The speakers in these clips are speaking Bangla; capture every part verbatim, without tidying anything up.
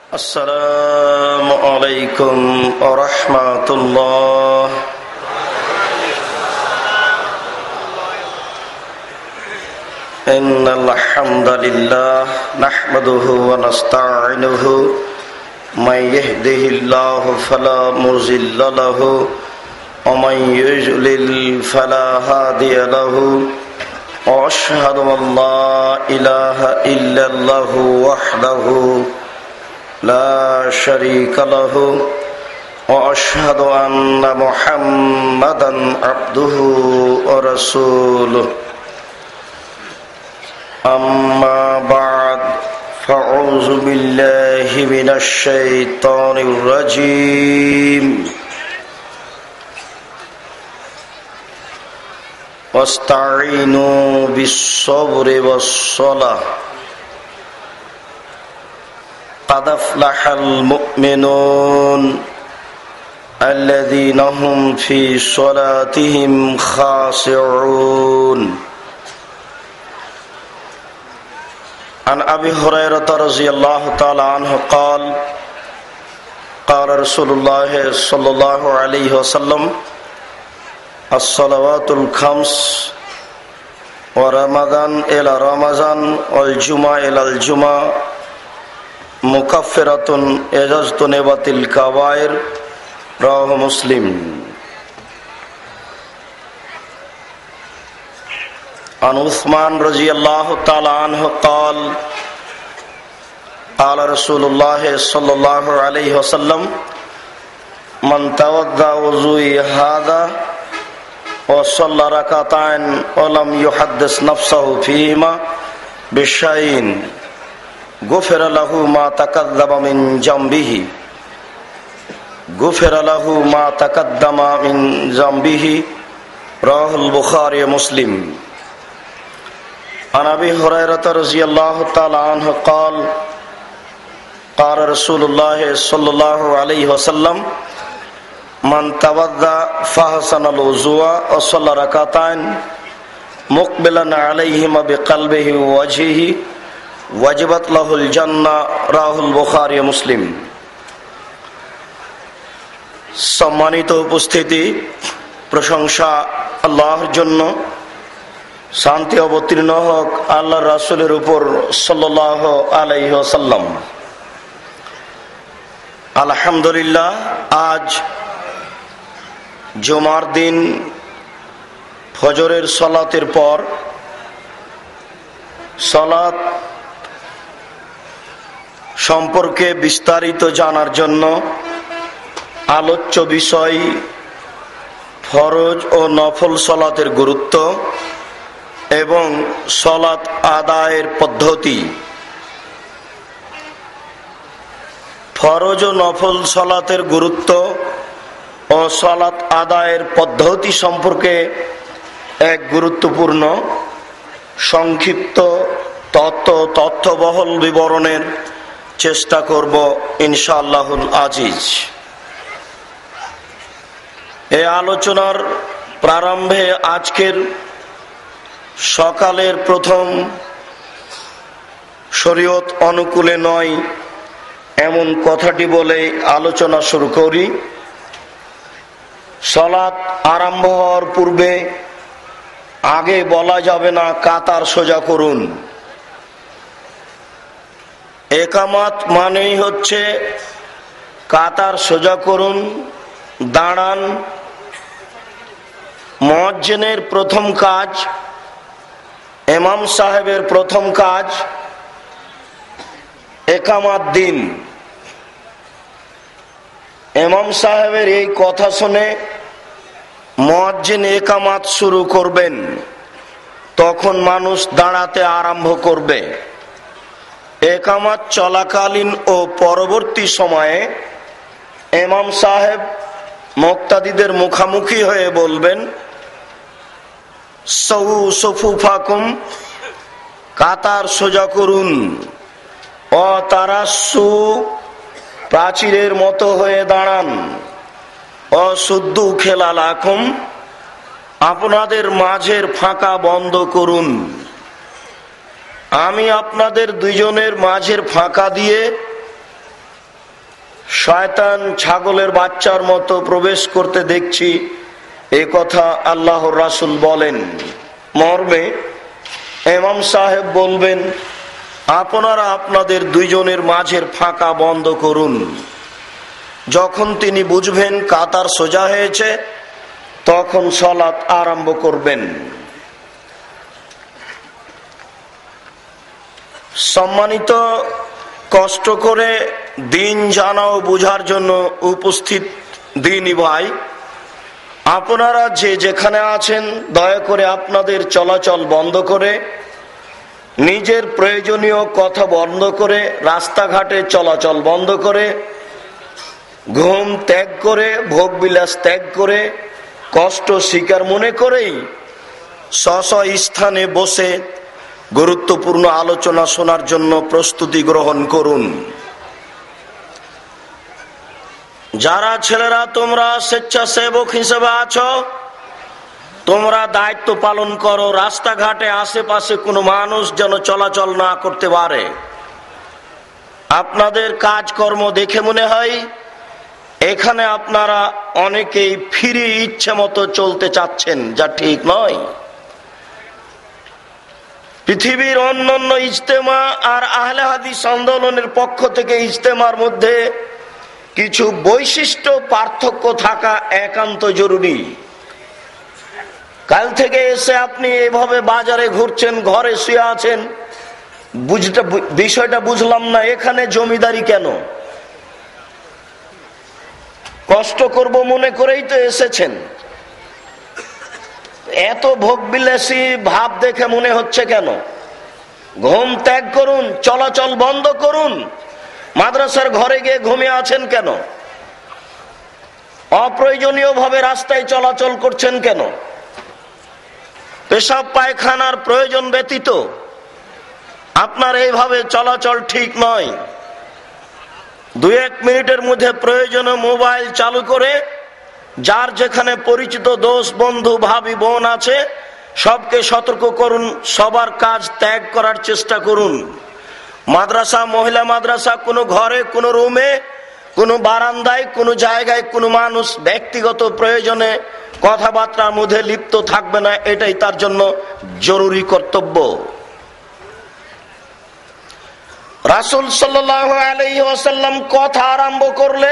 আসসালামু আলাইকুম ওয়া রাহমাতুল্লাহ। ইন্নাল হামদালিল্লাহ নাহমাদুহু ওয়া নাস্তাঈনুহু মান ইয়াহদিহিল্লাহু ফালা মুযিল্লা লাহু ওয়া মান ইউযলিল ফালা হাদিয়া লাহু ওয়া আশহাদু আন লা ইলাহা ইল্লাল্লাহু ওয়াহদাহু লা শারীকা লাহু ওয়া আশহাদু আন্না মুহাম্মাদান আবদুহু ওয়া রাসূলুহু। আম্মা বা'দ ফাআউযু বিল্লাহি মিনাশ শাইতানির রাজীম। ওয়াস্তাঈনু বিস-সাবরি ওয়াস-সালাহ قد أفلح المؤمنون الذين هم في صلاتهم خاشعون. عن أبي هريرة رضي الله تعالى عنه قال قال رسول الله صلى الله عليه وسلم الصلوات الخمس ورمضان إلى رمضان والجمعة إلى الجمعة মুকাফফিরাতুন ইজাজতুনিবাতিল কাবায়ের। রাওয়াহু মুসলিম। আন উসমান রাদিয়াল্লাহু তাআলা আনহু قال قال رسول الله صلى الله عليه وسلم من توضأ وضوء هذا وصلى ركعتين ولم يحدث نفسه فيهما بشيء غفر له ما تقدم من ذنبه غفر له ما تقدم من ذنبه. رواه البخاري ومسلم. عن ابي هريره رضي الله تعالى عنه قال قال رسول الله صلى الله عليه وسلم من توضأ فحسن الوضوء وصلى ركعتين مقبلا عليهما بقلبه ووجهه ওয়াজিবাত লাহুল জান্নাহ। রাহুল বুখারী মুসলিম। সম্মানিত উপস্থিতি, প্রশংসা আল্লাহর জন্য, শান্তি অবতীর্ণ হোক আল্লাহর রাসূলের উপর সাল্লাল্লাহু আলাইহি ওয়াসাল্লাম। আলহামদুলিল্লাহ, আজ জুমার দিন ফজরের সালাতের পর সালাত সম্পর্কে বিস্তারিত জানার জন্য আলোচ্য বিষয় ফরজ ও নফল সালাতের গুরুত্ব এবং সালাত আদায়ের পদ্ধতি। ফরজ ও নফল সালাতের গুরুত্ব ও সালাত আদায়ের পদ্ধতি সম্পর্কে এক গুরুত্বপূর্ণ সংক্ষিপ্ত তত্ত্ব তথ্যবহল বিবরণের চেষ্টা করব ইনশাআল্লাহুল আজিজ। এই আলোচনার প্রারম্ভে আজকের সকালের প্রথম শরীয়ত অনুকূলে নয় এমন কথাটি বলে আলোচনা শুরু করি। সালাত আরম্ভ হওয়ার পূর্বে আগে বলা যাবে না কাতার সোজা করুন। একামাত মানেই হচ্ছে কাতার সোজা করুন, দাঁড়ান। মুয়াজ্জিনের প্রথম কাজ, ইমাম সাহেবের প্রথম কাজ একামাত দিন। ইমাম সাহেবের এই কথা শুনে মুয়াজ্জিন একামাত শুরু করবেন, তখন মানুষ দাঁড়াতে আরম্ভ করবে। একামাত চলাকালীন ও পরবর্তী সময়ে ইমাম সাহেব মুক্তাদিদের মুখামুখি হয়ে বলবেন, সউ সুফুফাকুম, কাতার সোজা করুন। ও তারা সু, প্রাচীরের মতো হয়ে দাঁড়ান। অশুদ্ধু খেলা লাখুম, আপনাদের মাঝের ফাঁকা বন্ধ করুন। আমি আপনাদের দুইজনের মাঝের ফাঁকা দিয়ে শয়তান ছাগলের বাচ্চার মতো প্রবেশ করতে দেখছি, এ কথা আল্লাহর রাসূল বলেন। মর্মে ইমাম সাহেব বলবেন, আপনারা আপনাদের দুইজনের মাঝের ফাঁকা বন্ধ করুন। যখন তিনি বুঝবেন কাতার সোজা হয়েছে, তখন সালাত আরম্ভ করবেন। সম্মানিত কষ্ট করে দিন জানা ও বুঝার জন্য উপস্থিত দিনী ভাই, আপনারা যে যেখানে আছেন দয়া করে আপনাদের চলাচল বন্ধ করে, নিজের প্রয়োজনীয় কথা বন্ধ করে, রাস্তাঘাটে চলাচল বন্ধ করে, ঘুম ত্যাগ করে, ভোগবিলাস ত্যাগ করে, কষ্ট স্বীকার মনে করেই স্ব স্থানে বসে গুরুত্বপূর্ণ আলোচনা শোনার জন্য প্রস্তুতি গ্রহণ করুন। যারা ছেলেরা তোমরা স্বেচ্ছাসেবক হিসেবে আছো, তোমরা দায়িত্ব পালন করো, রাস্তাঘাটে আশেপাশে কোনো মানুষ যেন চলাচল না করতে পারে। আপনাদের কাজকর্ম দেখে মনে হয় এখানে আপনারা অনেকেই ফ্রি ইচ্ছে মতো চলতে চাচ্ছেন, যা ঠিক নয়। পৃথিবীর অন্যান্য ইজতেমা আর আহলে হাদিস আন্দোলনের পক্ষ থেকে ইজতেমার মধ্যে কিছু বৈশিষ্ট্য পার্থক্য থাকা একান্ত জরুরি। কাল থেকে এসে আপনি এভাবে বাজারে ঘুরছেন, ঘরে শুয়ে আছেন, বুঝতে বিষয়টা বুঝলাম না, এখানে জমিদারি কেন? কষ্ট করব মনে করেই তো এসেছেন। এত ভোগবিলাসী ভাব দেখে মনে হচ্ছে কেন? ঘুম ত্যাগ করুন, চলাচল বন্ধ করুন। মাদ্রাসার ঘরে গিয়ে ঘুমিয়ে আছেন কেন? অপ্রয়োজনীয় ভাবে রাস্তায় চলাচল করছেন কেন? পেশাব পায়খানার প্রয়োজন ব্যতীত আপনার এইভাবে চলাচল ঠিক নয়। দুই এক মিনিটের মধ্যে প্রয়োজনে মোবাইল চালু করে যার যেখানে পরিচিত দোস্ত বন্ধু ভাবি বোন আছে সবকে সতর্ক করুন, সবার কাজ ত্যাগ করার চেষ্টা করুন। মাদ্রাসা, মহিলা মাদ্রাসা, কোনো ঘরে, কোনো রুমে, কোনো বারান্দায়, কোনো জায়গায় কোনো মানুষ ব্যক্তিগত প্রয়োজনে কথাবার্তার মধ্যে লিপ্ত থাকবে না, এটাই তার জন্য জরুরি কর্তব্য। রাসূল সাল্লাল্লাহু আলাইহি ওয়াসাল্লাম কথা আরম্ভ করলে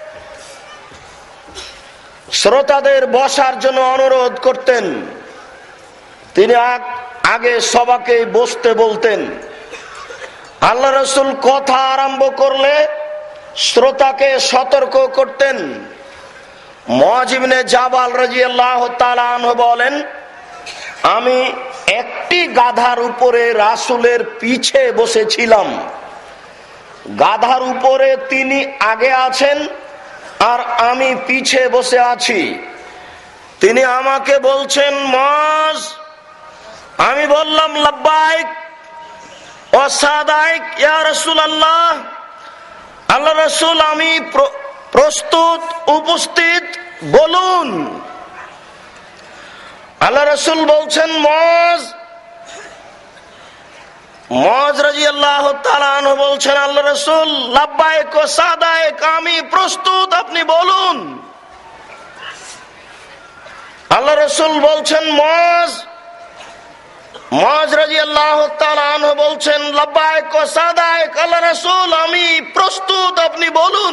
শ্রোতাদের বসার জন্য অনুরোধ করতেন। তিনি আগে সবাকে বসতে বলতেন। আল্লাহ রাসূল কথা আরম্ভ করলে শ্রোতাকে সতর্ক করতেন। মুআয ইবনে জাবাল রাদিয়াল্লাহু তাআলা আনহু বলেন, আমি একটি গাধার উপরে রাসূলের পিছে বসেছিলাম। গাধার উপরে তিনি আগে আছেন আর আমি পিছে বসে আছি। তিনি আমাকে বলছেন, মুআয। আমি বললাম, লাব্বাইক ওয়া সাদাইক ইয়া রাসূলুল্লাহ। আল্লাহ রাসূল, আমি প্রস্তুত, উপস্থিত, বলুন। আল্লাহ রাসূল বলছেন, মুআয। মুআয রাদিয়াল্লাহু তাআলা আনহু বলছেন, আল্লাহ রাসূল, লাব্বাইক ওয়া সাদাইক, আমি প্রস্তুত, আপনি বলুন। আল্লাহ রাসূল বলছেন, মুআয। মুআয রাদিয়াল্লাহু তাআলা আনহু বলছেন, লাব্বাইক ওয়া সাদাইক, আল্লাহ রাসূল, আমি প্রস্তুত, আপনি বলুন।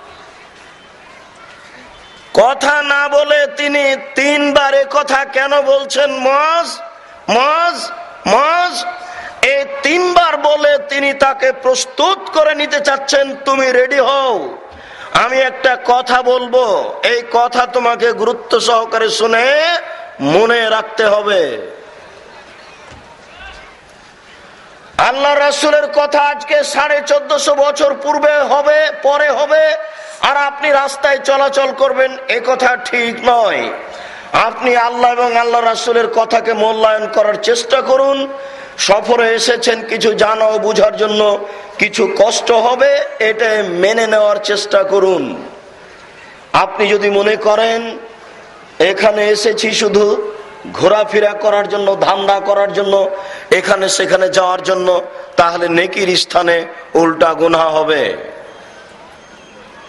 কথা না বলে তিনি তিনবারে কথা কেন বলছেন? মুআয, মুআয, মুআয। এই তিনবার বলে তিনি তাকে প্রস্তুত করে নিতে চাচ্ছেন, তুমি রেডি হও, আমি একটা কথা বলবো, এই কথা তোমাকে গুরুত্ব সহকারে শুনে মনে রাখতে হবে। আল্লাহ রাসূলের কথা আজকে সাড়ে চোদ্দশো বছর পূর্বে হবে, পরে হবে, আর আপনি রাস্তায় চলাচল করবেন, এ কথা ঠিক নয়। আপনি আল্লাহ এবং আল্লাহ রাসূলের কথাকে মূল্যায়ন করার চেষ্টা করুন। সফরে এসেছেন কিছু জানা ও বুঝার জন্য, কিছু কষ্ট হবে, এটা মেনে নেওয়ার চেষ্টা করুন। আপনি যদি মনে করেন এখানে এসেছি শুধু ঘোরাফেরা করার জন্য, ধান্দা করার জন্য, এখানে সেখানে যাওয়ার জন্য, তাহলে নেকির স্থানে উল্টা গুনাহ হবে।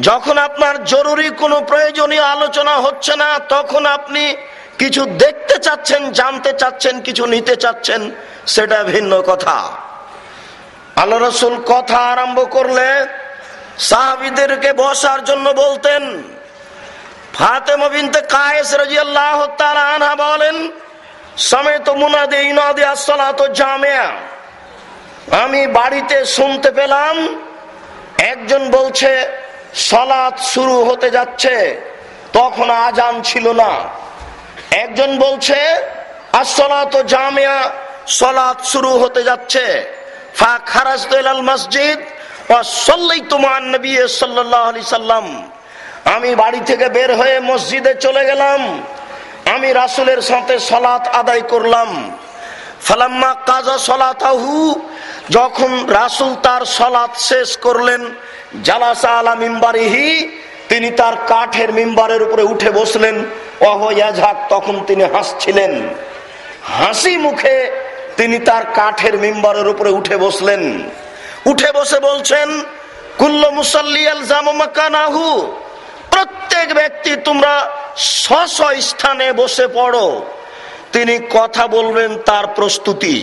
যখন আপনার জরুরি কোনো প্রয়োজনীয় আলোচনা হচ্ছে না, তখন আপনি কিছু দেখতে চাচ্ছেন, জানতে চাচ্ছেন, কিছু নিতে চাচ্ছেন, সেটা ভিন্ন কথা। আল্লাহ রাসূল কথা আরম্ভ করলে সাহাবীদেরকে বসার জন্য বলতেন। ফাতেমা বিনতে কায়েস রাদিয়াল্লাহু তাআলা আনহা বলেন, সামিতু মুনাদি ইনাদি আস-সালাতু জামিয়া, আমি বাড়িতে শুনতে পেলাম একজন বলছে সালাত শুরু হতে যাচ্ছে, তখন আজান ছিল না। একজন বলছে আস-সালাতু জামিয়া, সালাত শুরু হতে যাচ্ছে। ফা খারাজতু ইলাল মসজিদ ওয়া সাল্লাইতু মা'আন নবী সাল্লাল্লাহু আলাইহি সাল্লাম, আমি বাড়ি থেকে বের হয়ে মসজিদে চলে গেলাম, আমি রাসূলের সাথে সালাত আদায় করলাম। ফালাম্মা কাজা সালাতাহু, যখন রাসূল তার সালাত শেষ করলেন, জালাসা আলা মিম্বারিহি, তিনি তার কাঠের মিম্বারের উপরে উঠে বসলেন। ওয়া ইয়াজহাক, তখন তিনি হাসছিলেন, হাসি মুখে তিনি তার কাঠের মিম্বারের উপরে উঠে বসলেন। উঠে বসে বলছেন, কুল্লু মুসাল্লি ইয়ালজামু মাকানাহু, প্রত্যেক ব্যক্তি তোমরা স্ব স্ব স্থানে বসে পড়ো। তিনি কথা বলবেন তার প্রস্তুতি।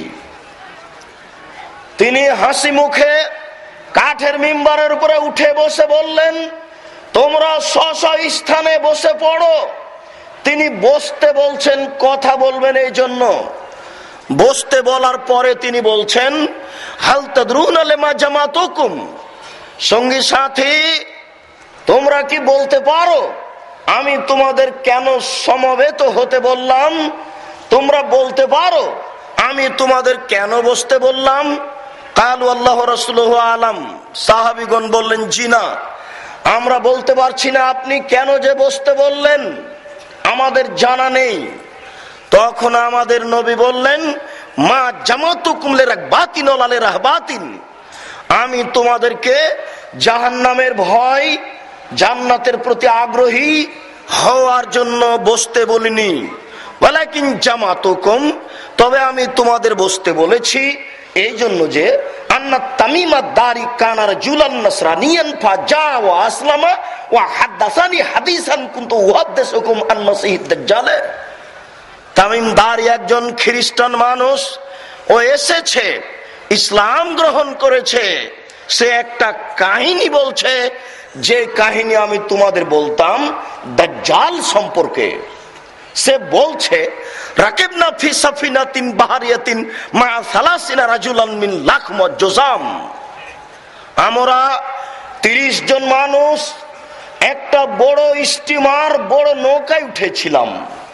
তিনি হাসি মুখে কাঠের মিম্বারের উপরে উঠে বসে বললেন, তোমরা স্ব স্ব স্থানে বসে পড়ো। তিনি বসতে বলছেন, কথা বলবেন এই জন্য। বসতে বলার পরে তিনি বলছেন, হাল তাদরুনা লিমা জামাতুকুম, সঙ্গী সাথী তোমরা কি বলতে পারো আমি তোমাদের কেন সমবেত হতে বললাম? তোমরা বলতে পারো আমি তোমাদের কেন বসতে বললাম? কালু আল্লাহু রাসূলুহু আলাম, সাহাবীগণ বললেন, জি না, আমরা বলতে পারছি না আপনি কেন যে বসতে বললেন, আমাদের জানা নেই। তখন আমাদের নবী বললেন, মা জামাতুকুম লিরাগবাতিন ওয়া লিরাহবাতিন, আমি তোমাদেরকে জাহান্নামের ভয়, জান্নাতের প্রতি আগ্রহী হওয়ার জন্য বসতে বলিনি। ওয়ালাকিন জামাতুকুম, তবে আমি তোমাদের বসতে বলেছি এই জন্য যে আন্না তামিমা দারি কানা রাজুলান নাসরানিয়ান ফাজা ওয়া আসলামা ওয়া হাদাসানি হাদিসান কুনতু উহাদ্দিসুকুম আন মাসিহিদ দাজ্জাল। তামিম দারি একজন খ্রিস্টান মানুষ, ও এসেছে, ইসলাম গ্রহণ করেছে। সে একটা কাহিনী বলছে, যে কাহিনী আমি তোমাদের বলতাম দাজ্জাল সম্পর্কে। সে বলছে, রাকিবনা ফি সাফিনাতিন বাহারিয়াতিন মা সালাসিনা রাজুলান মিন লাখম জুজাম, আমরা তিরিশ জন মানুষ একটা বড় স্টিমার, বড় নৌকায় উঠেছিলাম।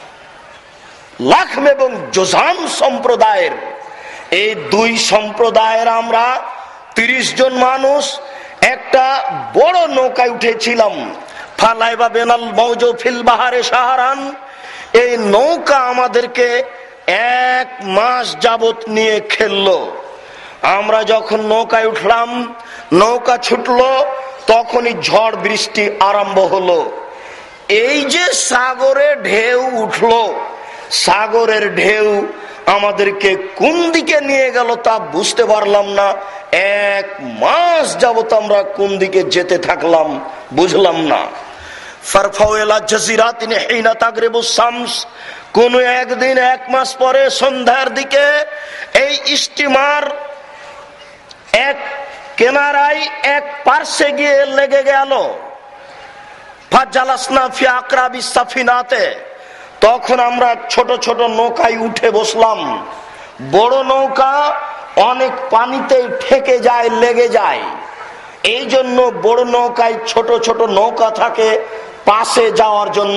লাখম এবং জুজাম সম্প্রদায়ের, এই দুই সম্প্রদায়ের আমরা তিরিশ জন মানুষ একটা বড় নৌকায় উঠেছিলাম। ফালাইবা বেনাল মৌজু ফিল বাহারে সাহারান, এই নৌকা আমাদেরকে এক মাস যাবত নিয়ে খেললো। আমরা যখন নৌকায় উঠলাম, নৌকা ছুটলো, তখনই ঝড় বৃষ্টি আরম্ভ হলো। এই যে সাগরে ঢেউ উঠলো, সাগরের ঢেউ আমাদেরকে কোন দিকে নিয়ে গেল তা বুঝতে পারলাম না। এক মাস যাবত আমরা কোন দিকে যেতে থাকলাম বুঝলাম না। কোন একদিন এক মাস পরে সন্ধ্যার দিকে এই স্টিমার এক কেনারায় এক পার্শ্বে গিয়ে লেগে গেল। তখন আমরা ছোট ছোট নৌকায় উঠে বসলাম। বড় নৌকা অনেক পানিতে ঠেকে যায়, লেগে যায়। এই জন্য বড় নৌকায় ছোট ছোট নৌকা থাকে পাশে যাওয়ার জন্য।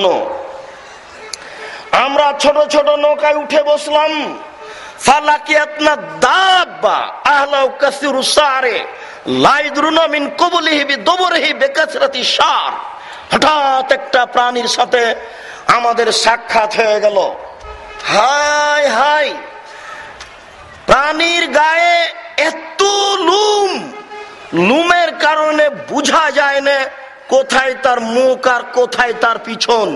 আমরা ছোট ছোট নৌকায় উঠে বসলাম। ফালাকিয়াতনা দাব্বা আহলাউ কাসিরু সারে লাইদরুনা মিন কবলিহি বিদবরিহি বিকাসরাতি শার, হঠাৎ একটা প্রাণীর সাথে আমাদের সাক্ষাৎ হয়ে গেল। হাই হাই, প্রাণীর গায়ে এত লুম, লুমের কারণে বোঝা যায় না কোথায় তার মুখ আর কোথায় তার পিছন।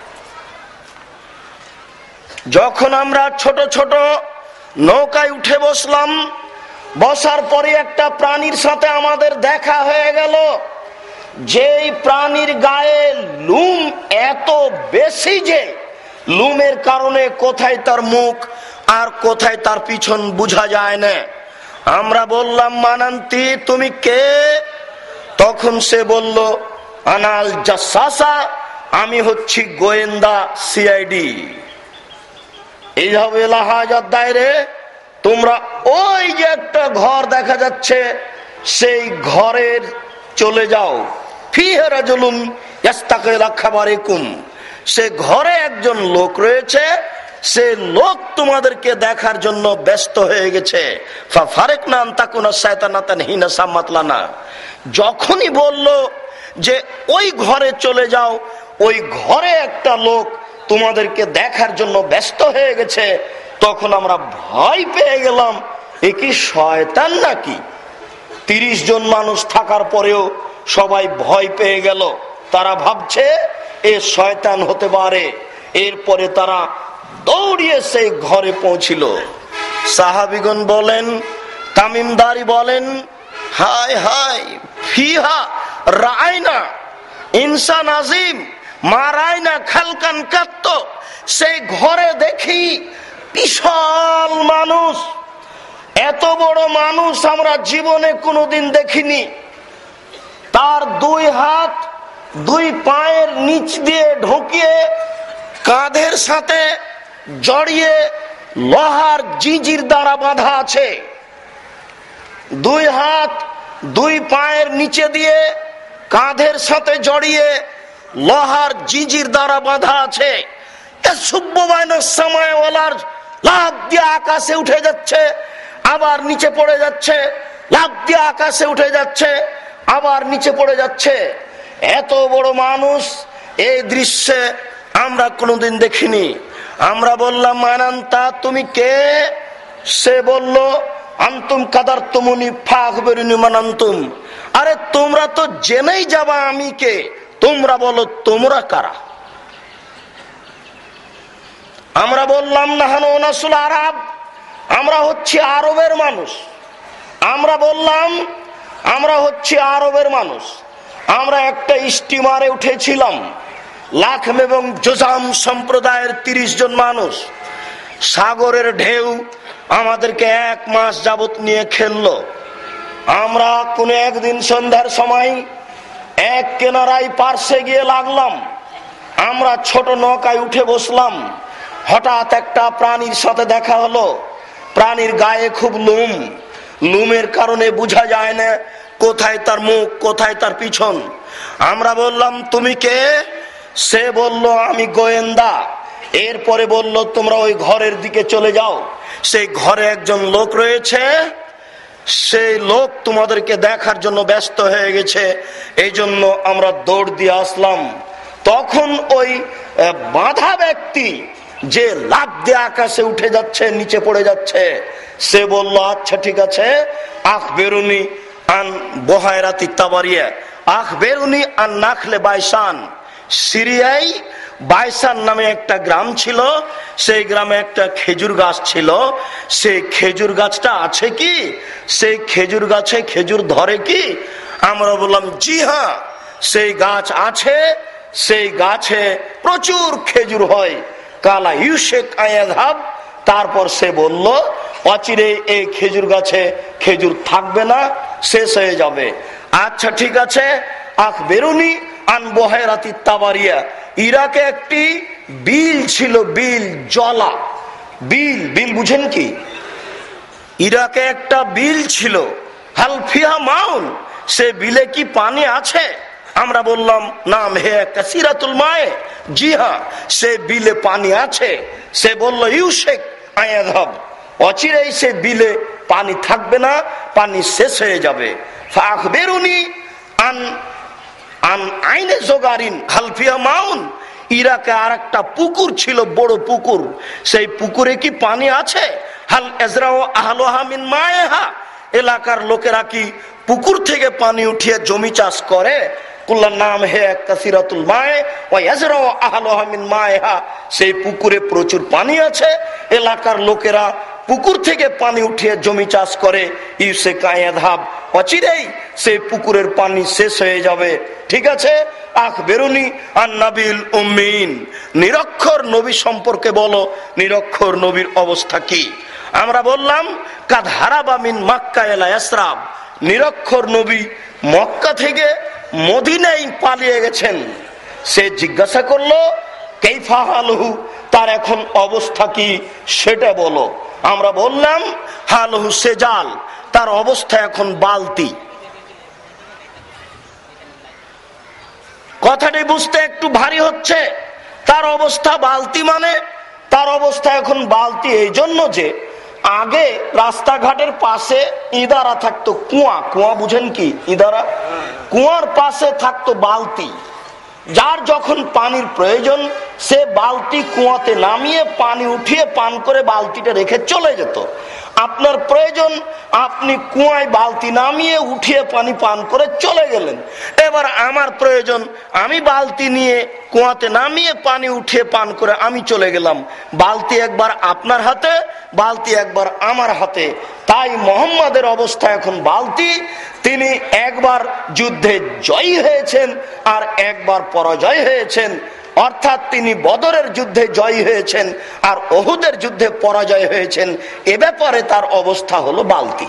যখন আমরা ছোট ছোট নৌকায় উঠে বসলাম, বসার পরে একটা প্রাণীর সাথে আমাদের দেখা হয়ে গেল। যেই প্রাণীর গায়ে লুম এত বেশি যে লুমের কারণে কোথায় তার মুখ আর কোথায় তার পিছন বোঝা যায় না। আমরা বললাম মানান্তি তুমি কে? তখন সে বলল আনাল জাসাসা, আমি হচ্ছি গোয়েন্দা সিআইডি। এইভাবে লাহাজাত দায়রে তোমরা ওই যে একটা ঘর দেখা যাচ্ছে সেই ঘরের চলে যাও। ফিহে রাজুলুন ইয়াস্তাকিল খাবারিকুম, সে ঘরে একজন লোক রয়েছে, সে লোক তোমাদেরকে দেখার জন্য ব্যস্ত হয়ে গেছে। ফারেকনা আনতাকুনা শায়তানাতান হিনা সামাতলানা, যখনই বলল যে ওই ঘরে চলে যাও, ওই ঘরে একটা লোক তোমাদেরকে দেখার জন্য ব্যস্ত হয়ে গেছে, তখন আমরা ভয় পেয়ে গেলাম এ কি শয়তান নাকি? তিরিশ জন মানুষ থাকার পরেও সবাই ভয় পেয়ে গেল, তারা ভাবছে এ শয়তান হতে পারে। এরপরে তারা দৌড়িয়ে সেই ঘরে পৌঁছিল। সাহাবিগণ বলেন, তামিমদারি বলেন, হায় হায় ফিহা রায়না ইনসান আজিম মা রায়না খালকান কাত্ত, সেই ঘরে দেখি বিশাল মানুষ, এত বড় মানুষ আমরা জীবনে কোনোদিন দেখিনি। তার দুই হাত দুই পায়ের নিচ দিয়ে ঢুকিয়ে কাঁধের সাথে জড়িয়ে লোহার জিজির দ্বারা বাঁধা আছে। দুই হাত দুই পায়ের নিচে দিয়ে কাঁধের সাথে জড়িয়ে লোহার জিজির দ্বারা বাঁধা আছে। সময়ওয়ালার লাভ দিয়ে আকাশে উঠে যাচ্ছে, আবার নিচে পড়ে যাচ্ছে, লাভ দিয়ে আকাশে উঠে যাচ্ছে, আবার নিচে পড়ে যাচ্ছে। এত বড় মানুষ এই দৃশ্যে আমরা কোনোদিন দেখিনি। আমরা বললাম মানান্তা তুমি কে? সে বলল আন্তুম কাদার তুমুনি ফাখবেরুনি মানান্তুম, আরে তোমরা তো জেনেই যাবা আমি কে, তোমরা বলো তোমরা কারা? আমরা বললাম নাহানু নাসুল আরব, আমরা হচ্ছি আরবের মানুষ। আমরা বললাম আমরা হচ্ছি আরবের মানুষ। আমরা একটা স্টিমারে উঠেছিলাম, লাখম এবং জোজাম সম্প্রদায়ের তিরিশ জন মানুষ। সাগরের ঢেউ আমাদেরকে এক মাস যাবত নিয়ে খেললো। আমরা কোন একদিন সন্ধ্যার সময় এক কিনারায় পার্শ্বে গিয়ে লাগলাম। আমরা ছোট নৌকায় উঠে বসলাম। হঠাৎ একটা প্রাণীর সাথে দেখা হলো। প্রাণীর গায়ে খুব লুম, লুমের কারণে বোঝা যায় না কোথায় তার মুখ কোথায় তার পিছন। আমরা বললাম তুমি কে? সে বলল আমি গোয়েন্দা। এরপরে বলল তোমরা ওই ঘরের দিকে চলে যাও, সেই ঘরে একজন লোক রয়েছে, সেই লোক তোমাদেরকে দেখার জন্য ব্যস্ত হয়ে গেছে, এই জন্য আমরা দৌড় দিয়ে আসলাম। তখন ওই বাঁধা ব্যক্তি যে লাফ দিয়ে আকাশে উঠে যাচ্ছে নিচে পড়ে যাচ্ছে, সে বলল আচ্ছা ঠিক আছে, আখ বেরুনি আন বহায়রাতি তাবারিয়া আখ বেরুনি আন নাখলে বাইসান। সিরিয়ায় বাইসান নামে একটা গ্রাম ছিল, সেই গ্রামে একটা খেজুর গাছ ছিল। সেই খেজুর গাছটা আছে কি? সেই খেজুর গাছে খেজুর ধরে কি? আমরা বললাম জি হ্যাঁ, সেই গাছ আছে, সেই গাছে প্রচুর খেজুর হয়। কালা ইউশেক আয়াধাব, তারপর সে বলল অচিরে এই খেজুর গাছে খেজুর থাকবে না, শেষ হয়ে যাবে। আচ্ছা ঠিক আছে, আখ বেরুনি আন বহায়রাতি তাবারিয়া। ইরাকে একটি বিল ছিল, বিল জলা বিল, বিল বুঝেন কি? ইরাকে একটা বিল ছিল, হালফিহা মাউন, সে বিলে কি পানি আছে? আমরা বললাম নাম হে কাসিরাতুল মায়ে, জি হ্যাঁ সে বিলে পানি আছে। সে বলল ইউশেক আয়াধাব, অচিরেই সে বিলে পানি থাকবে না, পানি শেষ হয়ে যাবে। ফাখ বেরুনি আন আন আইনে জোগারিন হালফিয়া মাউন। ইরাকে আর একটা পুকুর ছিল, বড় পুকুর, সেই পুকুরে কি পানি আছে? হাল এজরাও আহলোহা মিন মায়েহা, এলাকার লোকেরা কি পুকুর থেকে পানি উঠিয়ে জমি চাষ করে? কুল্লার নাম হে কাসিরাতুল মায়ে ওয়া এজরাও আহলোহা মিন মায়েহা, সেই পুকুরে প্রচুর পানি আছে, এলাকার লোকেরা পুকুর থেকে পানি উঠিয়ে জমি চাষ করে, ইউসে কায়াধাব, অচিরেই সেই পুকুরের পানি শেষ হয়ে যাবে। ঠিক আছে, আখ বেরুনি আর নাবিল উম্মিন, নিরক্ষর নবী সম্পর্কে বলো, নিরক্ষর নবীর অবস্থা কি? আমরা বললাম কাদ হারাবা মিন মক্কা ইলা ইয়াসরাব, নিরক্ষর নবী মক্কা থেকে মদিনায় পালিয়ে গেছেন। সে জিজ্ঞাসা করলো কাইফা হালহু, তার এখন অবস্থা কি সেটা বলো। আমরা বললাম হালহু সেজাল, তার অবস্থা এখন বালতি। কথাটি বুঝতে একটু ভারী হচ্ছে। তার অবস্থা বালতি মানে তার অবস্থা এখন বালতি এই জন্য যে আগে রাস্তাঘাটের পাশে ইদারা থাকতো, কুয়া, কুয়া বুঝেন কি ইদারা? কুয়ার পাশে থাকতো বালতি, যার যখন পানির প্রয়োজন সে বালতি কুয়াতে নামিয়ে পানি উঠিয়ে পান করে বালতিটা রেখে চলে যেত। আপনার প্রয়োজন, আপনি কুয়ায় বালতি নামিয়ে উঠিয়ে পানি পান করে চলে গেলেন। এবার আমার প্রয়োজন, আমি বালতি নিয়ে কুয়াতে নামিয়ে পানি উঠিয়ে পান করে আমি চলে গেলাম। বালতি একবার আপনার হাতে, বালতি একবার আমার হাতে। তাই মোহাম্মদের অবস্থা এখন বালতি। তিনি একবার যুদ্ধে জয়ী হয়েছেন আর একবার পরাজয় হয়েছেন, অর্থাৎ তিনি বদরের যুদ্ধে জয়ী হয়েছেন আর ওহুদের যুদ্ধে পরাজয় হয়েছেন। এ ব্যাপারে তার অবস্থা হলো বালতি।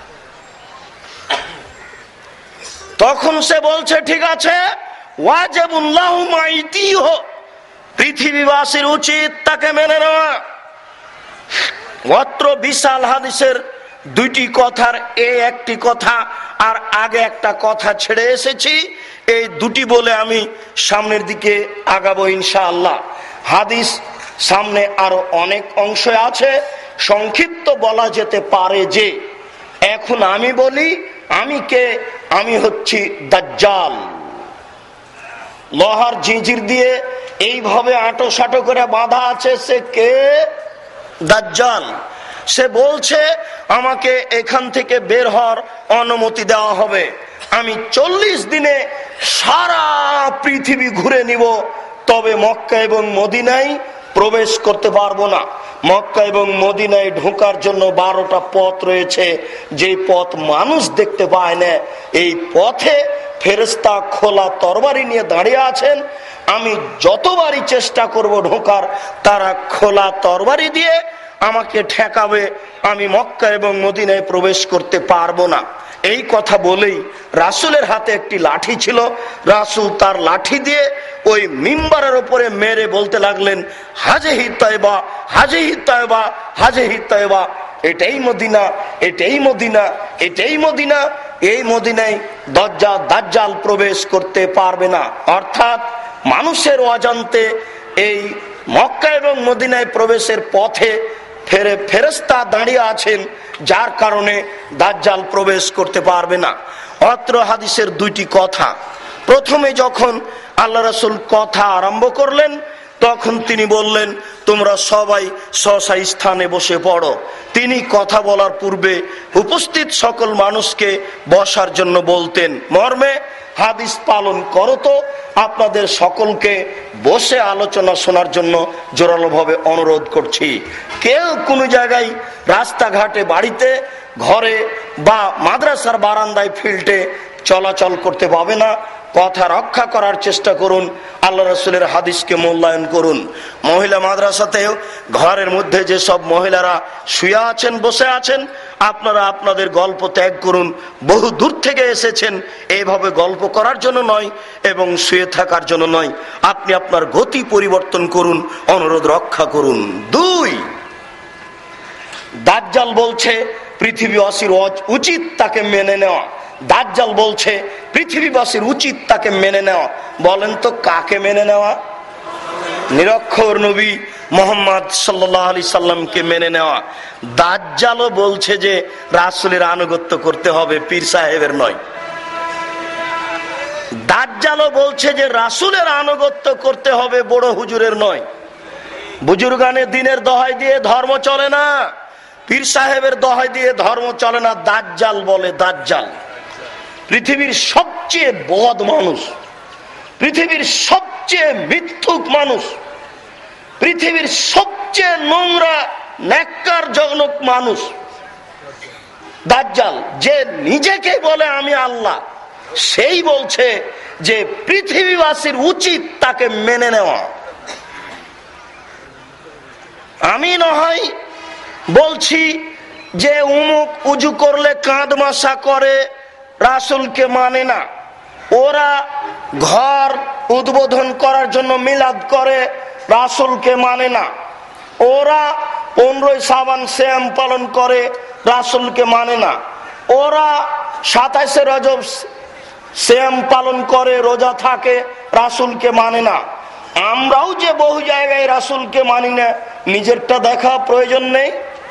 তখন সে বলছে ঠিক আছে, ওয়াজিবুল্লাহু মাইতিহ, পৃথিবীবাসীর উচিত তাকে মেনে নেওয়া। অত্র বিশাল হাদিসের দুইটি কথার এ একটি কথা আর আগে একটা কথা ছেড়ে এসেছি, এই দুটি বলে আমি সামনের দিকে আগাবো ইনশাআল্লাহ। হাদিস সামনে আরো অনেক অংশ আছে, সংক্ষিপ্ত বলা যেতে পারে যে এখন আমি বলি আমি কে, আমি হচ্ছি দাজ্জাল। লোহার জিঞ্জির দিয়ে এইভাবে আঁটো সাঁটো করে বাঁধা আছে, সে কে? দাজ্জাল। সে বলছে আমাকে এখান থেকে বের হওয়ার অনুমতি দেওয়া হবে, আমি চল্লিশ দিনে সারা পৃথিবী ঘুরে নিব, তবে মক্কা এবং মদিনায় প্রবেশ করতে পারবো না। মক্কা এবং মদিনায় ঢোকার জন্য বারোটা পথ রয়েছে, যে পথ মানুষ দেখতে পায় না। এই পথে ফেরেশতা খোলা তরবারি নিয়ে দাঁড়িয়ে আছেন। আমি যতবারই চেষ্টা করব ঢোকার, তারা খোলা তরবারি দিয়ে আমাকে ঠেকাবে, আমি মক্কা এবং মদিনায় প্রবেশ করতে পারবো না। এই কথা বলেই রাসূলের হাতে একটি লাঠি ছিল, রাসূল তার লাঠি দিয়ে ওই মিম্বারের উপরে মেরে বলতে লাগলেন হাজেহি তয়বা, হাজেহি তয়বা, হাজেহি তয়বা, এটাই মদিনা, এটাই মদিনা, এটাই মদিনা। এই মদিনায় দাজ্জাল দাজ্জাল প্রবেশ করতে পারবে না। অর্থাৎ মানুষের অজান্তে এই মক্কা এবং মদিনায় প্রবেশের পথে ফেরে ফেরেশতা দাঁড়িয়ে আছেন, যার কারণে দাজ্জাল প্রবেশ করতে পারবে না। অত্র হাদিসের দুইটি কথা। প্রথমে যখন আল্লাহ রাসূল কথা আরম্ভ করলেন, তখন তিনি বললেন তোমরা সবাই স্ব স্থানে বসে পড়ো। তিনি কথা বলার পূর্বে উপস্থিত সকল মানুষকে বসার জন্য বলতেন, মর্মে হাদিস পালন করো। তো আপনাদের সকলকে বসে আলোচনা শোনার জন্য জোরালোভাবে অনুরোধ করছি। কেউ কোনো জায়গায় রাস্তাঘাটে, বাড়িতে, ঘরে বা মাদ্রাসার বারান্দায়, ফিল্ডে চলাচল করতে পাবে না। কথা রক্ষা করার চেষ্টা করুন, আল্লাহ রাসূলের হাদিসকে মূল্যায়ন করুন। মহিলা মাদ্রাসাতেও ঘরের মধ্যে যেসব মহিলারা শুয়ে আছেন, বসে আছেন, আপনারা আপনাদের গল্প ত্যাগ করুন। বহু দূর থেকে এসেছেন এইভাবে গল্প করার জন্য নয় এবং শুয়ে থাকার জন্য নয়। আপনি আপনার গতি পরিবর্তন করুন, অনুরোধ রক্ষা করুন। দুই, দাজ্জাল বলছে পৃথিবীবাসীর উচিত তাকে মেনে নেওয়া। দাজ্জাল বলছে পৃথিবীবাসীর উচিত তাকে মেনে নেওয়া। বলেন তো কাকে মেনে নেওয়া? নিরক্ষর নবী মুহাম্মদ সাল্লাল্লাহু আলাইহি সাল্লামকে মেনে নেওয়া। দাজ্জালও বলছে যে রাসূলের আনুগত্য করতে হবে, পীর সাহেবের নয়। দাজ্জালও বলছে যে রাসূলের আনুগত্য করতে হবে, বড় হুজুরের নয়। বুজুর্গানে দিনের দোহাই দিয়ে ধর্ম চলে না, পীর সাহেবের দোহাই দিয়ে ধর্ম চলে না। দাজ্জাল বলে, দাজ্জাল পৃথিবীর সবচেয়ে বদ মানুষ, পৃথিবীর সবচেয়ে মিথ্যুক মানুষ, পৃথিবীর সবচেয়ে নোংরা নেককার জনক মানুষ দাজ্জাল, যে নিজেকে বলে আমি আল্লাহ, সেই বলছে যে পৃথিবীবাসীর উচিত তাকে মেনে নেওয়া। আমি না হয় বলছি যে উমুক উজু করলে কাঁধ মাসা করে, রাসূলকে মানে না। ওরা ঘর উদ্বোধন করার জন্য মিলাদ করে, রাসূলকে মানে না। ওরা পনেরোই শ্রাবণ শ্যাম পালন করে, রাসূলকে মানে না। ওরা সাতাইশে রজব শ্যাম পালন করে, রোজা থাকে, রাসূলকে মানে না। আমরাও যে বহু জায়গায় রাসূলকে মানি না, নিজেরটা দেখা প্রয়োজন নেই?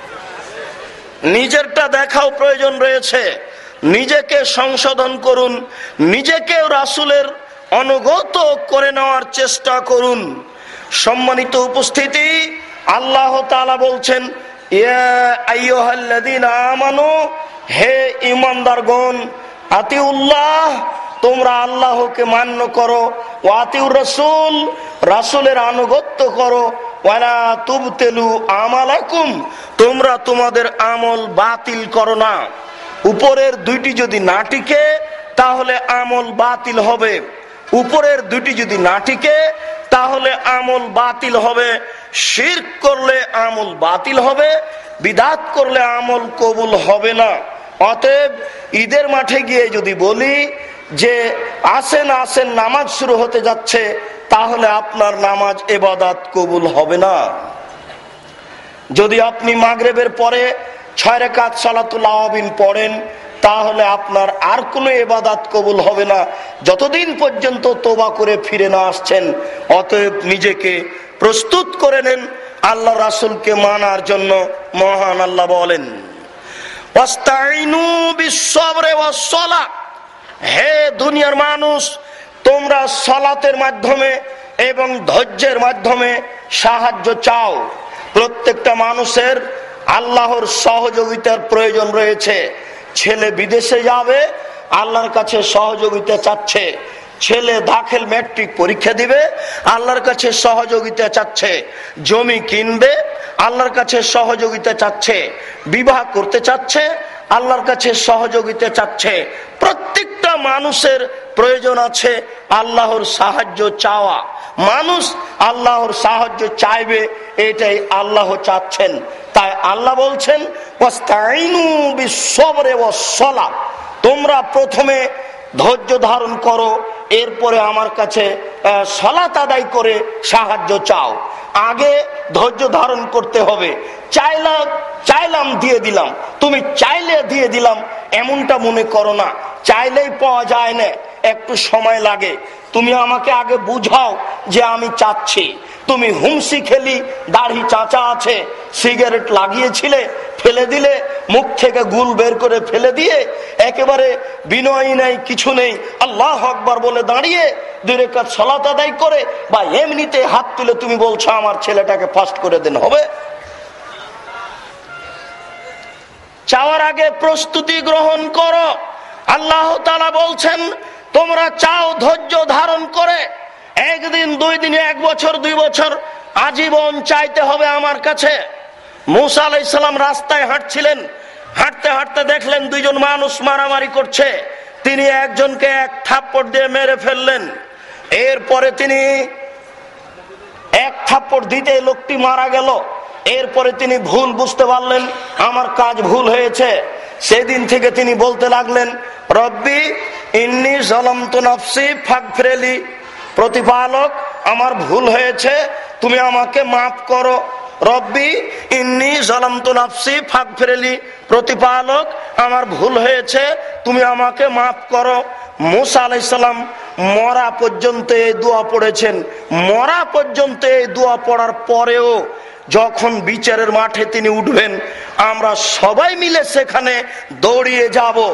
নিজেরটা দেখাও প্রয়োজন রয়েছে। নিজেকে সংশোধন করুন, নিজেকে রাসূলের অনুগত করে নেওয়ার চেষ্টা করুন। সম্মানিত উপস্থিতি, আল্লাহ তাআলা বলছেন, ইয়া আইয়ুহাল্লাযীনা আমানু, হে ঈমানদারগণ, আতিউল্লাহ, তোমরা আল্লাহকে মান্য করো, ওয়া আতিউর রাসূল, রাসূলের আনুগত্য করো, ওয়ালা তুবতিলু আমালাকুম, তোমরা তোমাদের আমল বাতিল করো না। উপরের দুইটি যদি না টিকে তাহলে আমল বাতিল হবে। উপরের দুইটি যদি না টিকে তাহলে আমল বাতিল হবে। শিরক করলে আমল বাতিল হবে, বিদআত করলে আমল কবুল হবে না। অতএব ঈদের মাঠে গিয়ে যদি বলি যে আসেন আসেন নামাজ শুরু হতে যাচ্ছে, তাহলে আপনার নামাজ ইবাদত কবুল হবে না। যদি আপনি মাগরিবের পরে ছয় রাকাত সালাতুল আওয়াবিন পড়েন, তাহলে আপনার আর কোনো ইবাদত কবুল হবে না যতদিন পর্যন্ত তওবা করে ফিরে না আসছেন। অতএব নিজেকে প্রস্তুত করে নেন আল্লাহ রাসূলকে মানার জন্য। মহান আল্লাহ বলেন, ওয়াস্তাইনু বিস-সাবরি ওয়াস-সালাহ, হে দুনিয়ার মানুষ, তোমরা সালাতের মাধ্যমে এবং ধৈর্যের মাধ্যমে সাহায্য চাও। প্রত্যেকটা মানুষের আল্লাহর সহযোগিতার প্রয়োজন রয়েছে। ছেলে বিদেশে যাবে, আল্লাহর কাছে সহযোগিতা চাচ্ছে। ছেলে দাখিল ম্যাট্রিক পরীক্ষা দিবে, আল্লাহর কাছে সহযোগিতা চাচ্ছে। জমি কিনবে, আল্লাহর কাছে সহযোগিতা চাচ্ছে। বিবাহ করতে চাচ্ছে, আল্লাহর কাছে সহযোগিতা চাচ্ছে। প্রত্যেকটা মানুষের প্রয়োজন আছে আল্লাহর সাহায্য চাওয়া। মানুষ আল্লাহর সাহায্য চাইবে, এটাই আল্লাহ চাচ্ছেন। তাই আল্লাহ বলছেন, ওয়াস্তাইনু বিস-সাবরি ওয়াস-সালাহ, তোমরা প্রথমে ধৈর্য ধারণ করো, এরপরে আমার কাছে সালাত আদায় করে সাহায্য চাও। আগে ধৈর্য ধারণ করতে হবে। চাইলাম চাইলাম দিয়ে দিলাম, তুমি চাইলে দিয়ে দিলাম এমনটা মনে করো না। চাইলেই পাওয়া যায় না, একটু সময় লাগে। তুমি আমাকে আগে বুঝাও যে আমি চাচ্ছি। তুমি হুমসি খেলি, দাড়ি চাচা আছে, সিগারেট লাগিয়েছিলে, ফেলে দিলে, মুখ থেকে গুল বের করে ফেলে দিয়ে একেবারে বিনয় নেই, কিছু নেই, আল্লাহু আকবার বলে দাঁড়িয়ে দুই রাকাত সালাত আদায় করে বা এমনিতে হাত তুলে তুমি বলছো আমার ছেলেটাকে ফাস্ট করে দেন, হবে? চাওয়ার আগে প্রস্তুতি গ্রহণ করো। আল্লাহ তাআলা বলছেন, তোমরা চাও ধৈর্য ধারণ করে, একদিন দুই দিন, এক বছর দুই বছর, আজীবন চাইতে হবে আমার কাছে। মূসা আলাইহিস সালাম রাস্তায় হাঁটছিলেন, হাঁটতে হাঁটতে দেখলেন দুইজন মানুষ মারামারি করছে। তিনি একজনকে এক থাপ্পড় দিয়ে মেরে ফেললেন। এরপরে তিনি এক থাপ্পড় দিতে লোকটি মারা গেল। এরপরে তিনি ভুল বুঝতে পারলেন, আমার কাজ ভুল হয়েছে। সেদিন থেকে তিনি বলতে লাগলেন, রব্বি ইন্নী যালামতু নাফসি ফাগফিরলি, প্রতিপালক আমার ভুল হয়েছে, তুমি আমাকে মাফ করো। রব্বি ইন্নী যালামতু নাফসি ফাগফিরলি, প্রতিপালক আমার ভুল হয়েছে, তুমি আমাকে মাফ করো। মূসা আলাইহিস সালাম মরা পর্যন্ত এই দোয়া পড়েছেন। মরা পর্যন্ত এই দোয়া পড়ার পরেও যখন বিচারের মাঠে তিনি উঠবেন, আমরা সবাই মিলে সেখানে দৌড়িয়ে যাব।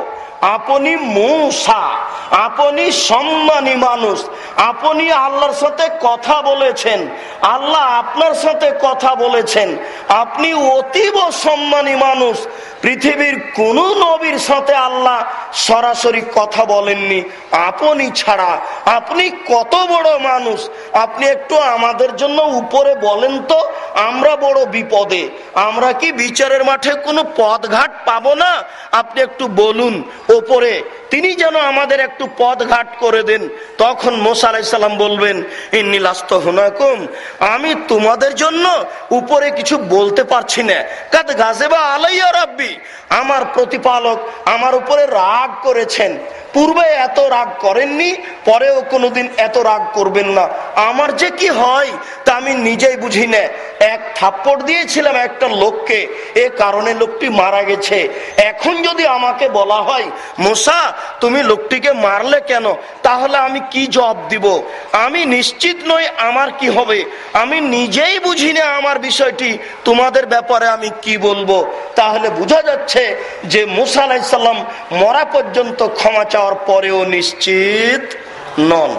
আপনি মূসা, আপনি সম্মানী মানুষ, আপনি আল্লাহর সাথে কথা বলেছেন, আল্লাহ আপনার সাথে কথা বলেছেন, আপনি অতীব সম্মানী মানুষ। পৃথিবীর কোন নবীর সাথে আল্লাহ সরাসরি কথা বলেননি আপনি ছাড়া। আপনি কত বড় মানুষ, আপনি একটু আমাদের জন্য উপরে বলেন তো, আমরা বড় বিপদে, আমরা কি বিচারের মাঠে কোনো পথঘাট পাবো না? আপনি একটু বলুন ওপরে, তিনি যেন আমাদের একটু পথঘাট করে দেন। তখন মুসা আলাইহিস সালাম বলবেন, ইন্নী লাস্তু হুনাকুম, আমি তোমাদের জন্য উপরে কিছু বলতে পারছি না। কাদ গাযিবা আলাইয়া রাব্বি, আমার প্রতিপালক আমার উপরে রাগ করেছেন। পূর্বে এত রাগ করেননি, পরেও কোনোদিন এত রাগ করবেন না। আমার যে কি হয় তা আমি নিজেই বুঝি না। এক থাপ্পড় দিয়েছিলাম একটা লোককে, এ কারণে লোকটি মারা গেছে। এখন যদি আমাকে বলা হয়, মুসা তুমি লোকটিকে মারলে কেন, তাহলে আমি কি জবাব দিব? আমি নিশ্চিত নই আমার কি হবে। আমি নিজেই বুঝি না আমার বিষয়টি, তোমাদের ব্যাপারে আমি কি বলবো? তাহলে বোঝা যাচ্ছে যে মুসা আলাইহিস সালাম মরা পর্যন্ত ক্ষমা চাওয়ার পরেও নিশ্চিত নন।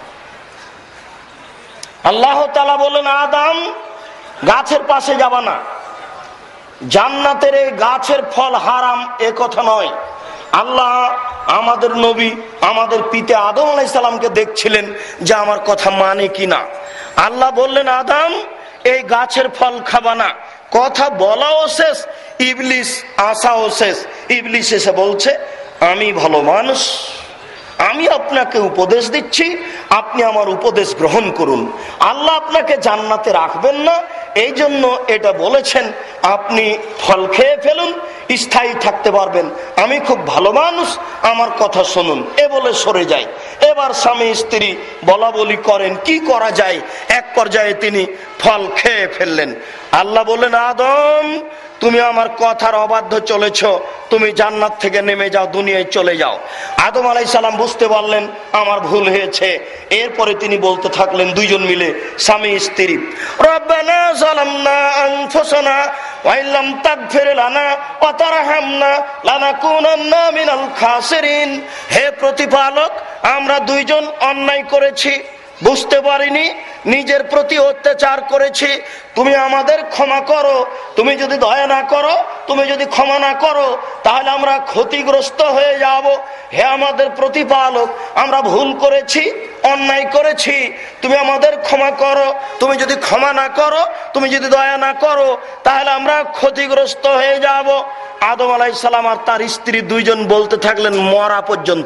আল্লাহ তাআলা বলেন, আদম গাছের পাশে যাবা না, জান্নাতের এই গাছের ফল হারাম এ কথা নয়। আল্লাহ আমাদের নবী আমাদের পিতা আদম আলাইহিস সালামকে দেখছিলেন যে আমার কথা মানে কিনা। আল্লাহ বললেন, আদম এই গাছের ফল খাবা না। কথা বলাও শেষ, ইবলিস আসাও শেষ। ইবলিস এসে বলছে, আমি ভালো মানুষ, আমি আপনাকে উপদেশ দিচ্ছি, আপনি আমার উপদেশ গ্রহণ করুন। আল্লাহ আপনাকে জান্নাতে রাখবেন না, এই জন্য এটা বলেছেন, আপনি ফল খেয়ে ফেলুন, স্থায়ী থাকতে পারবেন। আমি খুব ভালো মানুষ, আমার কথা শুনুন। এ বলে সরে যায়। এবার স্বামী স্ত্রী বলা বলি করেন, কি করা যায়? এক পর্যায়ে তিনি ফল খেয়ে ফেললেন। আল্লাহ বললেন, আদম তুমি আমার কথার অবাধ্য চলেছ, তুমি জান্নাত থেকে নেমে যাও, দুনিয়ায় চলে যাও। আদম আলাইহিস সালাম বুঝতে পারলেন আমার ভুল হয়েছে। এরপরে তিনি বলতে থাকলেন, দুইজন মিলে স্বামী স্ত্রী, রব্বানা যালামনা আনফুসানা ওয়া ইল্লাম তাগফির লানা ওয়া তারহামনা লানাকুনান্না মিনাল খাসিরিন। হে প্রতিপালক, আমরা দুইজন অন্যায় করেছি, বুঝতে পারিনি, নিজের প্রতি অত্যাচার করেছি, তুমি আমাদের ক্ষমা করো। তুমি যদি দয়া না করো, তুমি যদি ক্ষমা না করো, তাহলে আমরা ক্ষতিগ্রস্ত হয়ে যাব। হে আমাদের প্রতিপালক, আমরা ভুল করেছি, অন্যায় করেছি, তুমি আমাদের ক্ষমা করো। তুমি যদি ক্ষমা না করো, তুমি যদি দয়া না করো, তাহলে আমরা ক্ষতিগ্রস্ত হয়ে যাব। আদম আলাইহিস সালাম আর তার স্ত্রী দুইজন বলতে থাকলেন মরা পর্যন্ত,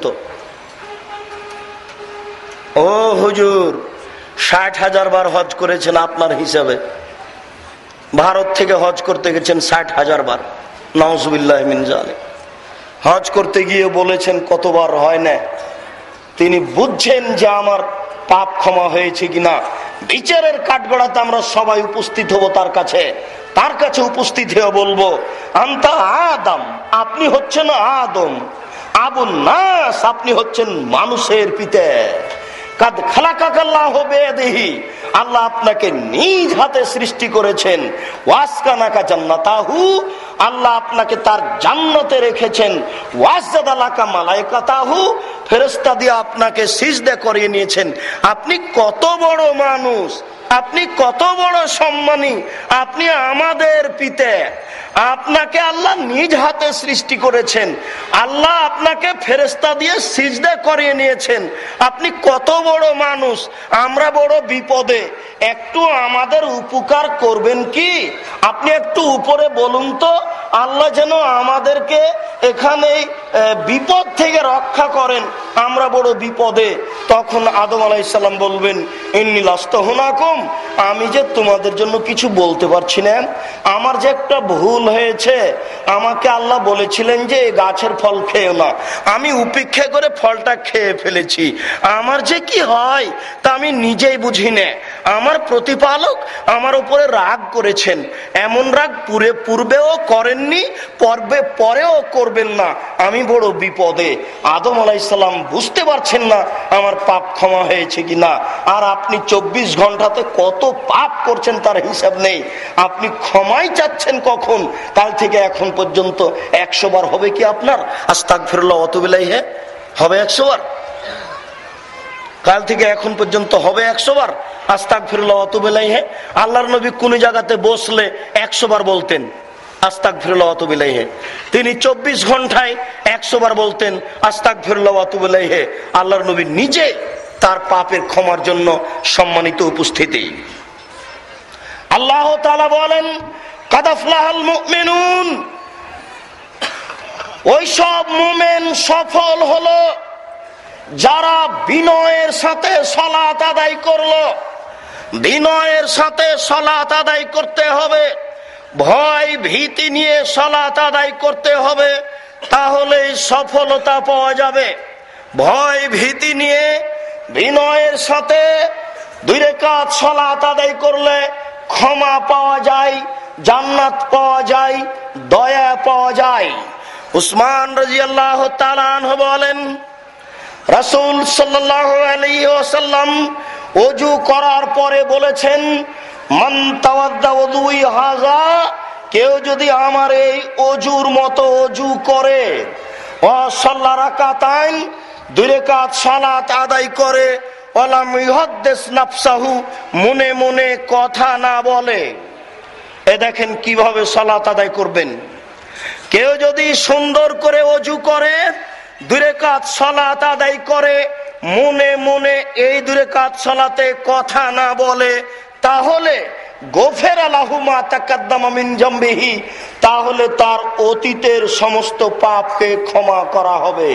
ও হুজুর ষাট হাজার বার হজ করেছেন আপনার হিসাবে, ভারত থেকে হজ করতে গেছেন ষাট হাজার বার, নাউজুবিল্লাহি মিন যালিক। হজ করতে গিয়ে বলেছেন কতবার হয় না, তিনি বুঝছেন যে আমার পাপ ক্ষমা হয়েছে কিনা। বিচারের কাঠগড়াতে আমরা সবাই উপস্থিত হব তার কাছে, তার কাছে উপস্থিত হয়ে বলবো, আনতা আদম, আপনি হচ্ছেন আদম, আবুন নাস, আপনি হচ্ছেন মানুষের পিতা। কাদ খালাকাকাল্লাহু বিয়াদিহি, আল্লাহ আপনাকে নিজ হাতে সৃষ্টি করেছেন। ওয়াসকানাকা জান্নাতাহু, আল্লাহ আপনাকে তার জান্নাতে রেখেছেন। ওয়াসজাদালাকা মালাইকাতাহু, ফেরেশতা দিয়ে আপনাকে সিজদা করিয়ে নিয়েছেন। আপনি কত বড় মানুষ, আপনি কত বড় সম্মানী, আপনি আমাদের পিতা। আপনাকে আল্লাহ নিজ হাতে সৃষ্টি করেছেন, আল্লাহ আপনাকে ফেরেশতা দিয়ে সিজদা করিয়ে নিয়েছেন। আপনি কত বড় মানুষ, আমরা বড় বিপদে, একটু আমাদের উপকার করবেন কি? আপনি একটু উপরে বলুন তো, আল্লাহ যেন আমাদেরকে এখানে বিপদ থেকে রক্ষা করেন, আমরা বড় বিপদে। তখন আদম আলাইহিস সালাম বলবেন, ইন্নী লাস্তু হুনাকুম, আমি যে তোমাদের জন্য কিছু বলতে পারছি না, আমার যে একটা ভুল হয়েছে। আমাকে আল্লাহ বলেছিলেন যে এই গাছের ফল খেও না, আমি উপেক্ষা করে ফলটা খেয়ে ফেলেছি। আমার যে কি হয় তা আমি নিজেই বুঝি না। আমার প্রতিপালক আমার উপরে রাগ করেছেন, এমন রাগ পুরে পূর্বেও করেননি, পর্বে পরেও করবেন না, আমি বড় বিপদে। আদম আলাইহিস সালাম বুঝতে পারছেন না আমার পাপ ক্ষমা হয়েছে কিনা। আর আপনি চব্বিশ ঘন্টাতে কত পাপ করছেন তার হিসাব নেই, আপনি ক্ষমাই চাচ্ছেন কখন? কাল থেকে এখন পর্যন্ত একশো বার হবে কি আপনার আস্তাগফিরুল্লাহ ওয়া আতুবু ইলাইহি? হবে একশো বার? কাল থেকে এখন পর্যন্ত হবে একশো বার আস্তাগফিরুল্লাহ ওয়া আতুবু ইলাইহি? আল্লাহর নবী কোন জায়গাতে বসলে একশো বার বলতেন আস্তাগফিরুল্লাহ ওয়া আতুবু ইলাইহি? তিনি চব্বিশ ঘন্টায় একশো বার বলতেন আস্তাগফিরুল্লাহ ওয়া আতুবু ইলাইহি। আল্লাহর নবী নিজে তার পাপের ক্ষমার জন্য সম্মানিত উপস্থিতি। আল্লাহ তাআলা বলেন কাদ আফলাহাল মুমিনুন, ওই সব মুমিন সফল হলো যারা বিনয়ের সাথে সালাত আদায় করলো। বিনয়ের সাথে সালাত আদায় করতে হবে, ভয় ভীতি নিয়ে সালাত আদায় করতে হবে, তাহলে সফলতা পাওয়া যাবে। ভয় ভীতি নিয়ে বিনয়ের সাথে দুই রাকাত সালাত আদায় করলে ক্ষমা পাওয়া যায়, জান্নাত পাওয়া যায়, দয়া পাওয়া যায়। উসমান রাদিয়াল্লাহু তাআলা আনহু বলেন রাসূল সাল্লাল্লাহু আলাইহি ওয়াসাল্লাম ওযু করার পরে বলেছেন মান তাওয়াদ্দা ওযুই হাযা, কেউ যদি আমার এই ওযুর মতো ওযু করে, ওয়া সাল্লা রাকাতাইন, দুই রাকাত সালাত আদায় করে, ওয়ালাম ইহাদ্দিস নাফসাহু, মনে মনে কথা না বলে। এ দেখেন কিভাবে সালাত আদায় করবেন। কেউ যদি সুন্দর করে ওযু করে, দুই রাকাত সালাত আদায় করে, মনে মনে এই দুই রাকাত সালাতে কথা না বলে, তাহলে গোফেরা লাহু মা তাকাদ্দামা মিন জামবিহি, তাহলে তার অতীতের সমস্ত পাপকে ক্ষমা করা হবে।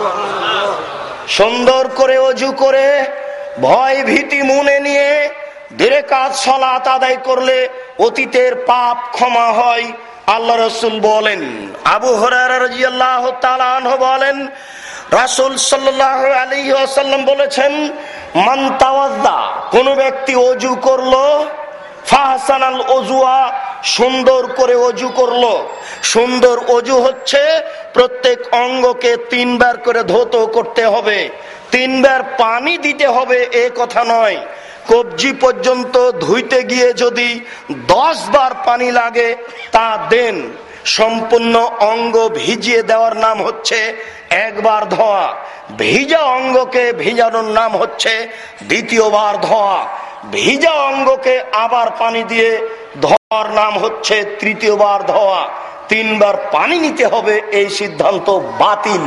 সুন্দর করে ওযু করে ভয় ভীতি মনে নিয়ে দুই রাকাত সালাত আদায় করলে অতীতের পাপ ক্ষমা হয়। আল্লাহ রাসূল বলেন, আবু হুরায়রা রাদিয়াল্লাহু তাআলা আনহু বলেন রাসূল সাল্লাল্লাহু আলাইহি ওয়াসাল্লাম বলেছেন মান তাওয়াদ্দা, কোন ব্যক্তি ওযু করলো, ফাহসানাল ওযুয়া, সুন্দর করে ওযু করলো। সুন্দর ওযু হচ্ছে প্রত্যেক অঙ্গকে তিনবার করে ধৌত করতে হবে, তিনবার পানি দিতে হবে এ কথা নয়। কবজি পর্যন্ত ধুইতে গিয়ে যদি দশ বার পানি লাগে তা দেন। সম্পূর্ণ অঙ্গ ভিজিয়ে দেওয়ার নাম হচ্ছে একবার ধোয়া, ভিজা অঙ্গকে ভিজানোর নাম হচ্ছে দ্বিতীয়বার ধোয়া, ভিজা অঙ্গকে আবার পানি দিয়ে ধোয়ার নাম হচ্ছে তৃতীয়বার ধোয়া। তিনবার পানি নিতে হবে এই সিদ্ধান্ত বাতিল।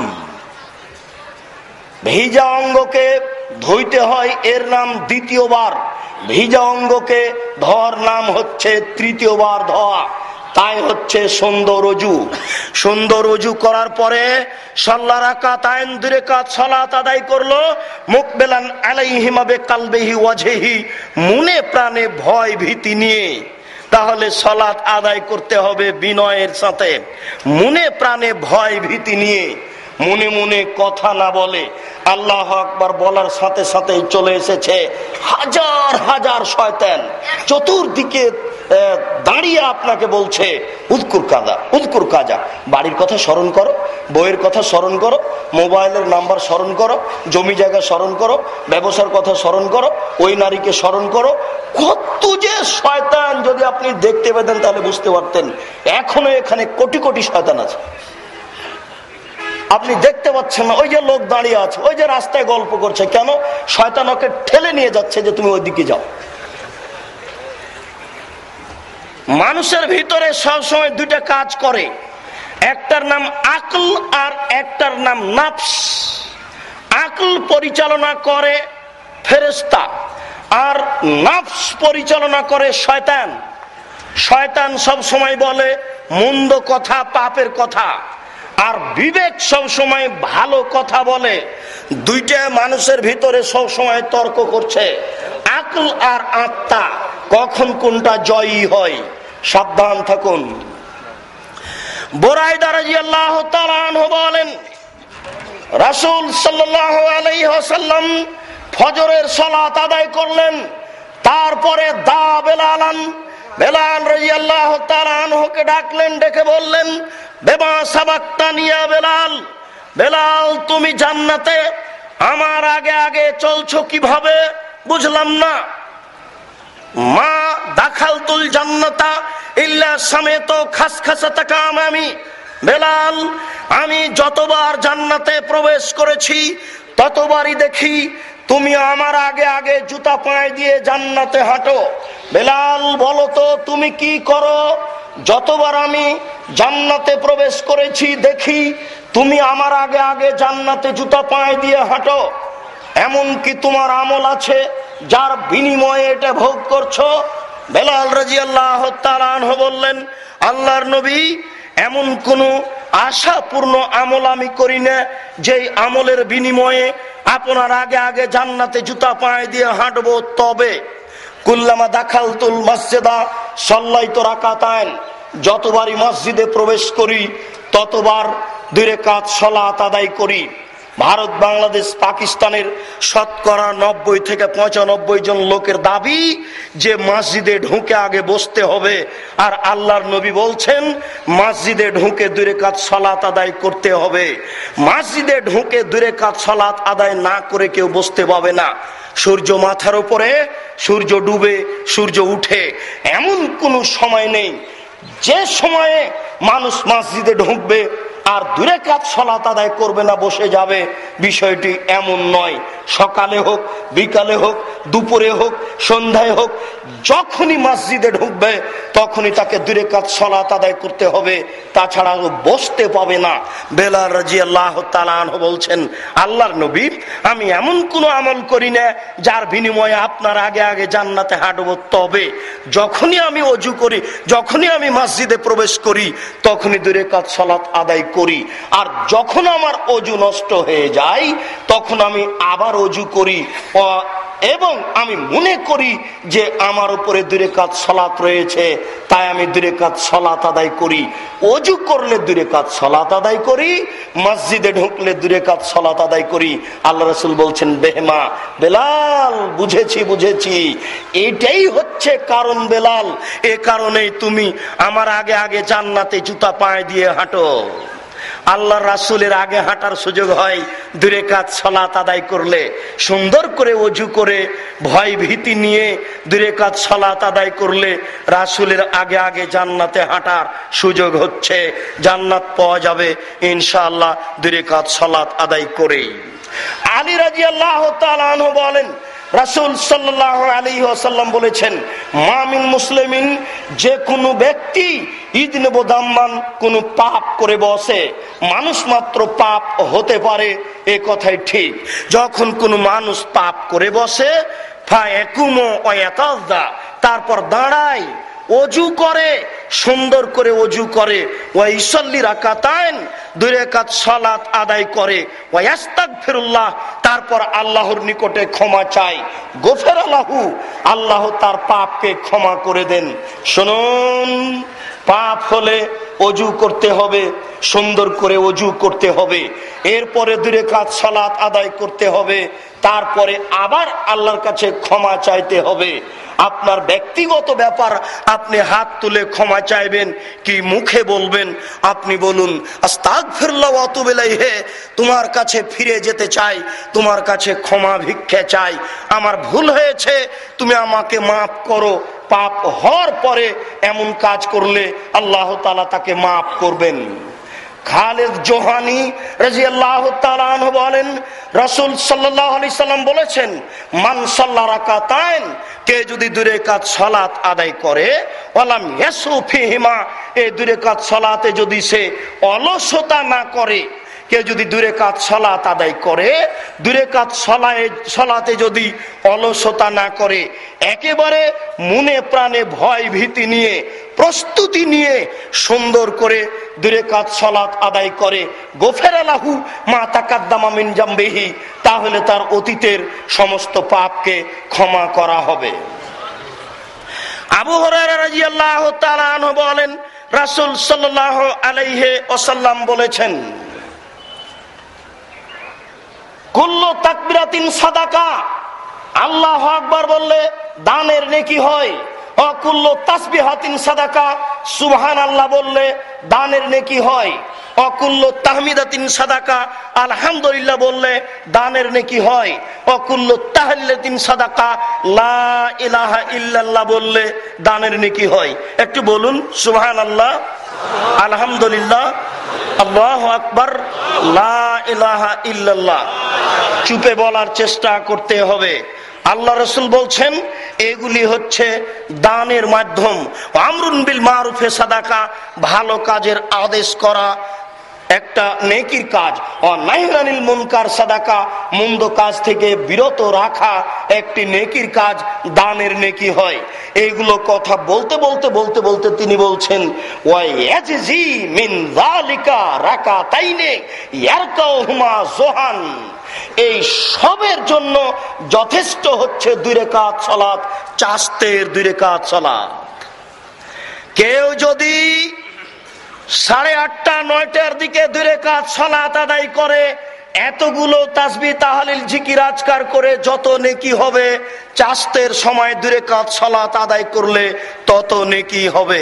ভিজা অঙ্গকে ধুইতে হয় এর নাম দ্বিতীয়বার, ভিজা অঙ্গকে ধোয়ার নাম হচ্ছে তৃতীয়বার ধোয়া। তাই হচ্ছে সুন্দর ওযু। সুন্দর ওযু করার পরে সাল্লা রাকাতাইন, দুই রাকাত সালাত আদায় করলো, মুকবিলান আলাইহিমা বিকালবিহি ওয়াজহিহি, মনে প্রাণে ভয় ভীতি নিয়ে। তাহলে সালাত আদায় করতে হবে বিনয়ের সাথে, মনে প্রাণে ভয় ভীতি নিয়ে, মনে মনে কথা না বলে। আল্লাহু আকবার বলার সাথে সাথে চলে এসেছে হাজার হাজার শয়তান চতুর্দিকে দাঁড়িয়ে আপনাকে বলছে উযকুর কাযা উযকুর কাযা। বাড়ির কথা স্মরণ করো, বইয়ের কথা স্মরণ করো, মোবাইলের নাম্বার স্মরণ করো, জমি জায়গা স্মরণ করো, ব্যবসার কথা স্মরণ করো, ওই নারীকে স্মরণ করো। কত যে শয়তান যদি আপনি দেখতে পেতেন তাহলে বুঝতে পারতেন এখনো এখানে কোটি কোটি শয়তান আছে। আপনি দেখতে পাচ্ছেন না, ওই যে লোক দাঁড়িয়ে আছে, ওই যে রাস্তায় গল্প করছে, কেন? শয়তান ওকে ঠেলে নিয়ে যাচ্ছে যে তুমি ওইদিকে যাও। মানুষের ভিতরে সবসময় দুইটা কাজ করে, একটার নাম আকল আর একটার নাম নাফস। আকল পরিচালনা করে ফেরেশতা আর নাফস পরিচালনা করে শয়তান। শয়তান সব সময় বলে মন্দ কথা, পাপের কথা, আর বিবেক সব সময় ভালো কথা বলে। দুইটা মানুষের ভিতরে সব সময় তর্ক করছে, আকল আর আত্মা, কখন কোনটা জয়ী হয়। সাবধান থাকুন। বুরাইদা রাদিয়াল্লাহু তাআলা আনহু বলেন রাসূল সাল্লাল্লাহু আলাইহি ওয়াসাল্লাম ফজরের সালাত আদায় করলেন, তারপরে দা বেলালান, বেলাল রাদিয়াল্লাহু তাআলা আনহুকে ডাকলেন, ডেকে বললেন, বেমা সাবাক্তানিয়া বেলাল, বেলাল তুমি জান্নাতে আমার আগে আগে চলছো কিভাবে? বুঝলাম না। মা দাখালতুল জান্নাতা ইল্লা সামেতু খাসখাসাতাকা আমামি, বেলাল আমি যতবার জান্নাতে প্রবেশ করেছি ততবারই দেখি তুমি আমার আগে আগে জুতা পায়ে দিয়ে জান্নাতে হাঁটো। বেলাল বলো তো তুমি কি করো? যতবার আমি জান্নাতে প্রবেশ করেছি দেখি তুমি আমার আগে আগে জান্নাতে জুতা পায়ে দিয়ে হাঁটো। এমন কি তোমার আমল আছে যার বিনিময়ে এটা ভোগ করছো? বেলাল রাদিয়াল্লাহু তাআলা আনহু বললেন, আল্লাহর নবী, এমন কোন আশাপূর্ণ আমল আমি করি না যেই আমলের বিনিময়ে আপনার আগে আগে জান্নাতে জুতা পায়ে দিয়ে হাঁটবো। তবে কুল্লামা দাখালতুল মসজিদা সাল্লাইতু রাকাতাইন, যতবারই মসজিদে প্রবেশ করি ততবার দুই রাকাত সালাত আদায় করি। ভারত, বাংলাদেশ, পাকিস্তানের শতকরা নব্বই থেকে পঁচানব্বই জন লোকের দাবি যে মসজিদে ঢুকে আগে বসতে হবে, আর আল্লাহর নবী বলছেন মসজিদে ঢুকে দুই রাকাত সালাত আদায় করতে হবে। মসজিদে ঢুকে দুই রাকাত সালাত আদায় না করে কেউ বসতে পাবে না। সূর্য মাথার উপরে, সূর্য ডুবে, সূর্য উঠে, এমন কোনো সময় নেই যে সময়ে মানুষ মসজিদে ঢুকবে আর দুই রাকাত সালাত আদায় করবে না, বসে যাবে। বিষয়টি এমন নয়। সকালে হোক, বিকালে হোক, দুপুরে হোক, সন্ধ্যায় হোক, যখনই মসজিদে ঢুকবে তখনই তাকে দুই রাকাত সালাত আদায় করতে হবে, তাছাড়া বসতে পাবে না। বেলাল রাদিয়াল্লাহু তাআলা আনহু বলছেন, আল্লাহর নবী, আমি এমন কোন আমল করি না যার বিনিময়ে আপনার আগে আগে জান্নাতে হাঁটবো। তবে যখনই আমি ওযু করি, যখনই আমি মসজিদে প্রবেশ করি তখনই দুই রাকাত সালাত আদায় করি, আর যখন আমার ওযু নষ্ট হয়ে যায় তখন আমি আবার ওযু করি এবং আমি মনে করি যে আমার উপরে দুই রাকাত সালাত রয়েছে, তাই আমি দুই রাকাত সালাত আদায় করি। ওযু করলে দুই রাকাত সালাত আদায় করি, মসজিদে ঢুকলে দুই রাকাত সালাত আদায় করি। আল্লাহ রাসূল বলছেন, বেহমা বেলাল, বুঝেছি বুঝেছি, এটাই হচ্ছে কারণ বেলাল, এ কারণেই তুমি আমার আগে আগে জান্নাতে জুতা পায়ে দিয়ে হাঁটো। আল্লাহ রাসূলের আগে হাঁটার সুযোগ হয় দুই রাকাত সালাত আদায় করলে। সুন্দর করে ওযু করে ভয় ভীতি নিয়ে দুই রাকাত সালাত আদায় করলে রাসূলের আগে আগে জান্নাতে হাঁটার সুযোগ হচ্ছে, জান্নাত পাওয়া যাবে ইনশাআল্লাহ দুই রাকাত সালাত আদায় করেই। আলী রাদিয়াল্লাহু তাআলা আনহু বলেন, রাসূল সাল্লাল্লাহু আলাইহি ওয়াসাল্লাম বলেছেন, মা মিন মুসলিমিন, যে কোনো ব্যক্তি ইদনবু দাম্মান, কোন পাপ করে বসে, মানুষ মাত্র পাপ হতে পারে এ কথাই ঠিক। যখন কোন মানুষ পাপ করে বসে, ফায়াকুমু ওয়া ইয়াতাযা, তারপর দাঁড়ায়, ওযু করে, সুন্দর করে ওযু করে, ওয়া ইসাল্লি রাকাতাইন, দুই রাকাত সালাত আদায় করে, ওয়া ইস্তাগফিরুল্লাহ, তারপর আল্লাহর নিকটে ক্ষমা চায়, গফিরা লাহু, আল্লাহ তার পাপকে ক্ষমা করে দেন। শুনুন, পাপ হলে ওযু করতে হবে, সুন্দর করে ওযু করতে হবে, এরপরে দুই রাকাত সালাত আদায় করতে হবে, তারপরে আবার আল্লাহর কাছে ক্ষমা চাইতে হবে। আপনার ব্যক্তিগত ব্যাপার, আপনি হাত তুলে ক্ষমা চাইবেন কি মুখে বলবেন? আপনি বলুন, আস্তাগফিরুল্লাহ ওয়া আতুবু ইলাইহি, তোমার কাছে ফিরে যেতে চাই, তোমার কাছে ক্ষমা ভিক্ষা চাই, আমার ভুল হয়েছে, তুমি আমাকে মাফ করো। পাপ হওয়ার পরে এমন কাজ করলে আল্লাহ তাআলা তাকে মাফ করবেন। খালেদ জোহানি রাদিয়াল্লাহু তাআলা আনহু বলেন, রাসূল সাল্লাল্লাহু আলাইহি সাল্লাম বলেছেন, মান সাল্লা রাকাতাইন, কে যদি দুই রাকাত সালাত আদায় করে, ওয়ালাম ইয়াসু ফিহিমা, এই দুই রাকাত সালাতে যদি সে অলসতা না করে, কে যদি দুই রাকাত সালাত আদায় করে, দুই রাকাত সালাতে যদি অলসতা না করে, একেবারে মনে প্রাণে ভয় ভীতি নিয়ে, প্রস্তুতি নিয়ে সুন্দর করে দুই রাকাত সালাত আদায় করে, গফিরা লাহু মা তাকাদ্দামা মিন জামবিহি, তাহলে তার অতীতের সমস্ত পাপকে ক্ষমা করা হবে। আবু হুরায়রা রাদিয়াল্লাহু তাআলা আনহু বলেন, রাসূল সাল্লাল্লাহু আলাইহি ওয়াসাল্লাম বলেছেন, কুল্লু তাকবীরাতিন সাদাকা, আল্লাহু আকবার বললে দানের নেকি হয়। অকুল্লু তাসবিহাতিন সাদাকা, সুবহানাল্লাহ বললে দানের নেকি হয়। অকুল্লু তাহমিদাতিন সাদাকা, আলহামদুলিল্লাহ বললে দানের নেকি হয়। অকুল্লু তাহলিলাতিন সাদাকা, লা ইলাহা ইল্লাল্লাহ বললে দানের নেকি হয়। একটু বলুন সুবহানাল্লাহ, আলহামদুলিল্লাহ, আল্লাহু আকবার, লা ইলাহা ইল্লাল্লাহ। চুপে বলার চেষ্টা করতে হবে। আল্লাহ রাসূল বলছেন এগুলি হচ্ছে দানের মাধ্যম। আমরুন বিল মারুফে সাদাকা, ভালো কাজের আদেশ করা একটা নেকির কাজ। ও নাহিয়ানিল মুনকার সাদাকা, মন্দ কাজ থেকে বিরত রাখা একটি নেকির কাজ, দানের নেকি হয়। এইগুলো কথা বলতে বলতে বলতে বলতে তিনি বলছেন ওয়া ইয়াজজি মিন যালিকা রাকাতাইনে ইয়ারকাউহুমা যুহান, এই সবের জন্য যথেষ্ট হচ্ছে দুই রাকাত সালাত, চাস্তের দুই রাকাত সালাত। কেউ যদি সাড়ে আটটা নয়টার দিকে দুই রাকাত সালাত আদায় করে, এতগুলো তাসবিহ তাহলিল জিকির আজকার করে যত নেকি হবে, চাস্তের সময় দুই রাকাত সালাত আদায় করলে তত নেকি হবে।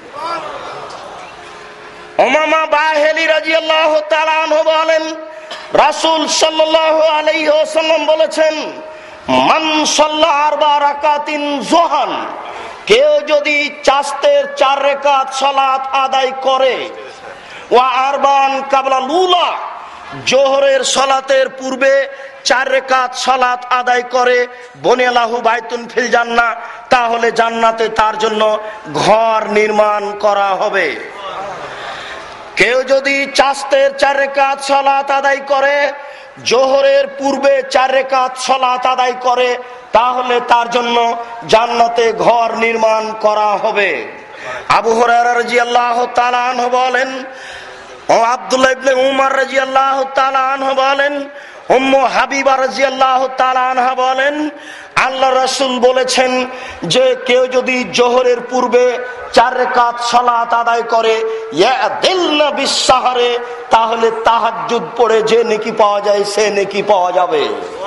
উমামা বাহিলি রাদিয়াল্লাহু তাআলা আনহু বলেন, রাসূল সাল্লাল্লাহু আলাইহি ওয়াসাল্লাম বলেছেন, মান সাল্লা আরবা রাকাতিন যুহান, কেউ যদি চাস্তের চার রাকাত সালাত আদায় করে, ওয়া আরবান কাবলা লুলা, জোহরের সালাতের পূর্বে চার রাকাত সালাত আদায় করে, বনিয়ালাহু বাইতুন ফিল জান্নাহ, তাহলে জান্নাতে তার জন্য ঘর নির্মাণ করা হবে। কেউ যদি চাস্তের চার রাকাত সালাত আদায় করে, জোহরের পূর্বে চার রাকাত সালাত আদায় করে, তাহলে তার জন্য জান্নাতে ঘর নির্মাণ করা হবে। আবু হুরায়রা রাদিয়াল্লাহু তাআলা আনহু বলেন, ও আব্দুল্লাহ ইবনে উমর রাদিয়াল্লাহু তাআলা আনহু বলেন, উম্মু হাবিবা রাদিয়াল্লাহু তাআলা আনহা বলেন, আল্লাহ রাসূল বলেছেন যে কেউ যদি জোহরের পূর্বে চার রাকাত সালাত আদায় করে, ইয়াদিলনা বিসসাহরে, তাহলে তাহাজ্জুদ পড়ে যে নেকি পাওয়া যায় সে নেকি পাওয়া যাবে।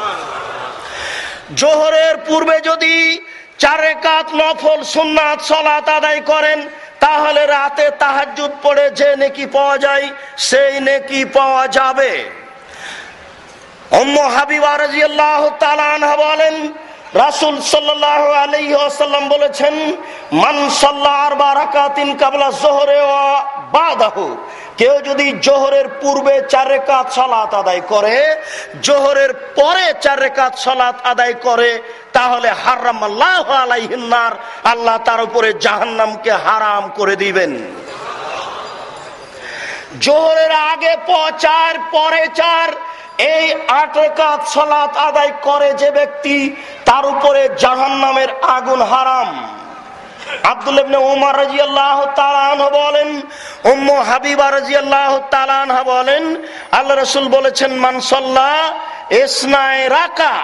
জোহরের পূর্বে যদি চার রাকাত নফল সুন্নাত সালাত আদায় করেন, তাহলে রাতে তাহাজ্জুদ পড়ে যে নেকি পাওয়া যায় সেই নেকি পাওয়া যাবে। উম্মু হাবিবা রাদিয়াল্লাহু তাআলা আনহা বলেন, রাসূল সাল্লাল্লাহু আলাইহি ওয়াসাল্লাম বলেছেন, মান সাল্লা আরবা রাকাতিন কাবলা যোহরে ওয়া বাদাহু, কেউ যদি জোহরের পূর্বে চার রাকাত সালাত আদায় করে, জোহরের পরে চার রাকাত সালাত আদায় করে, তাহলে হারামাল্লাহু আলাইহিন নার, আল্লাহ তার উপরে জাহান্নামকে হারাম করে দিবেন। জোহরের আগে চার, পরে চার, এই আট রাকাত সালাত আদায় করে যে ব্যক্তি, তার উপরে জাহান্নামের আগুন হারাম। আব্দুল্লাহ ইবনে উমর রাদিয়াল্লাহু তাআলা আনহু বলেন, উম্মু হাবিবা রাদিয়াল্লাহু তাআলা আনহা বলেন, আল্লাহ রাসূল বলেছেন, মান সাল্লা ইসনাই রাকা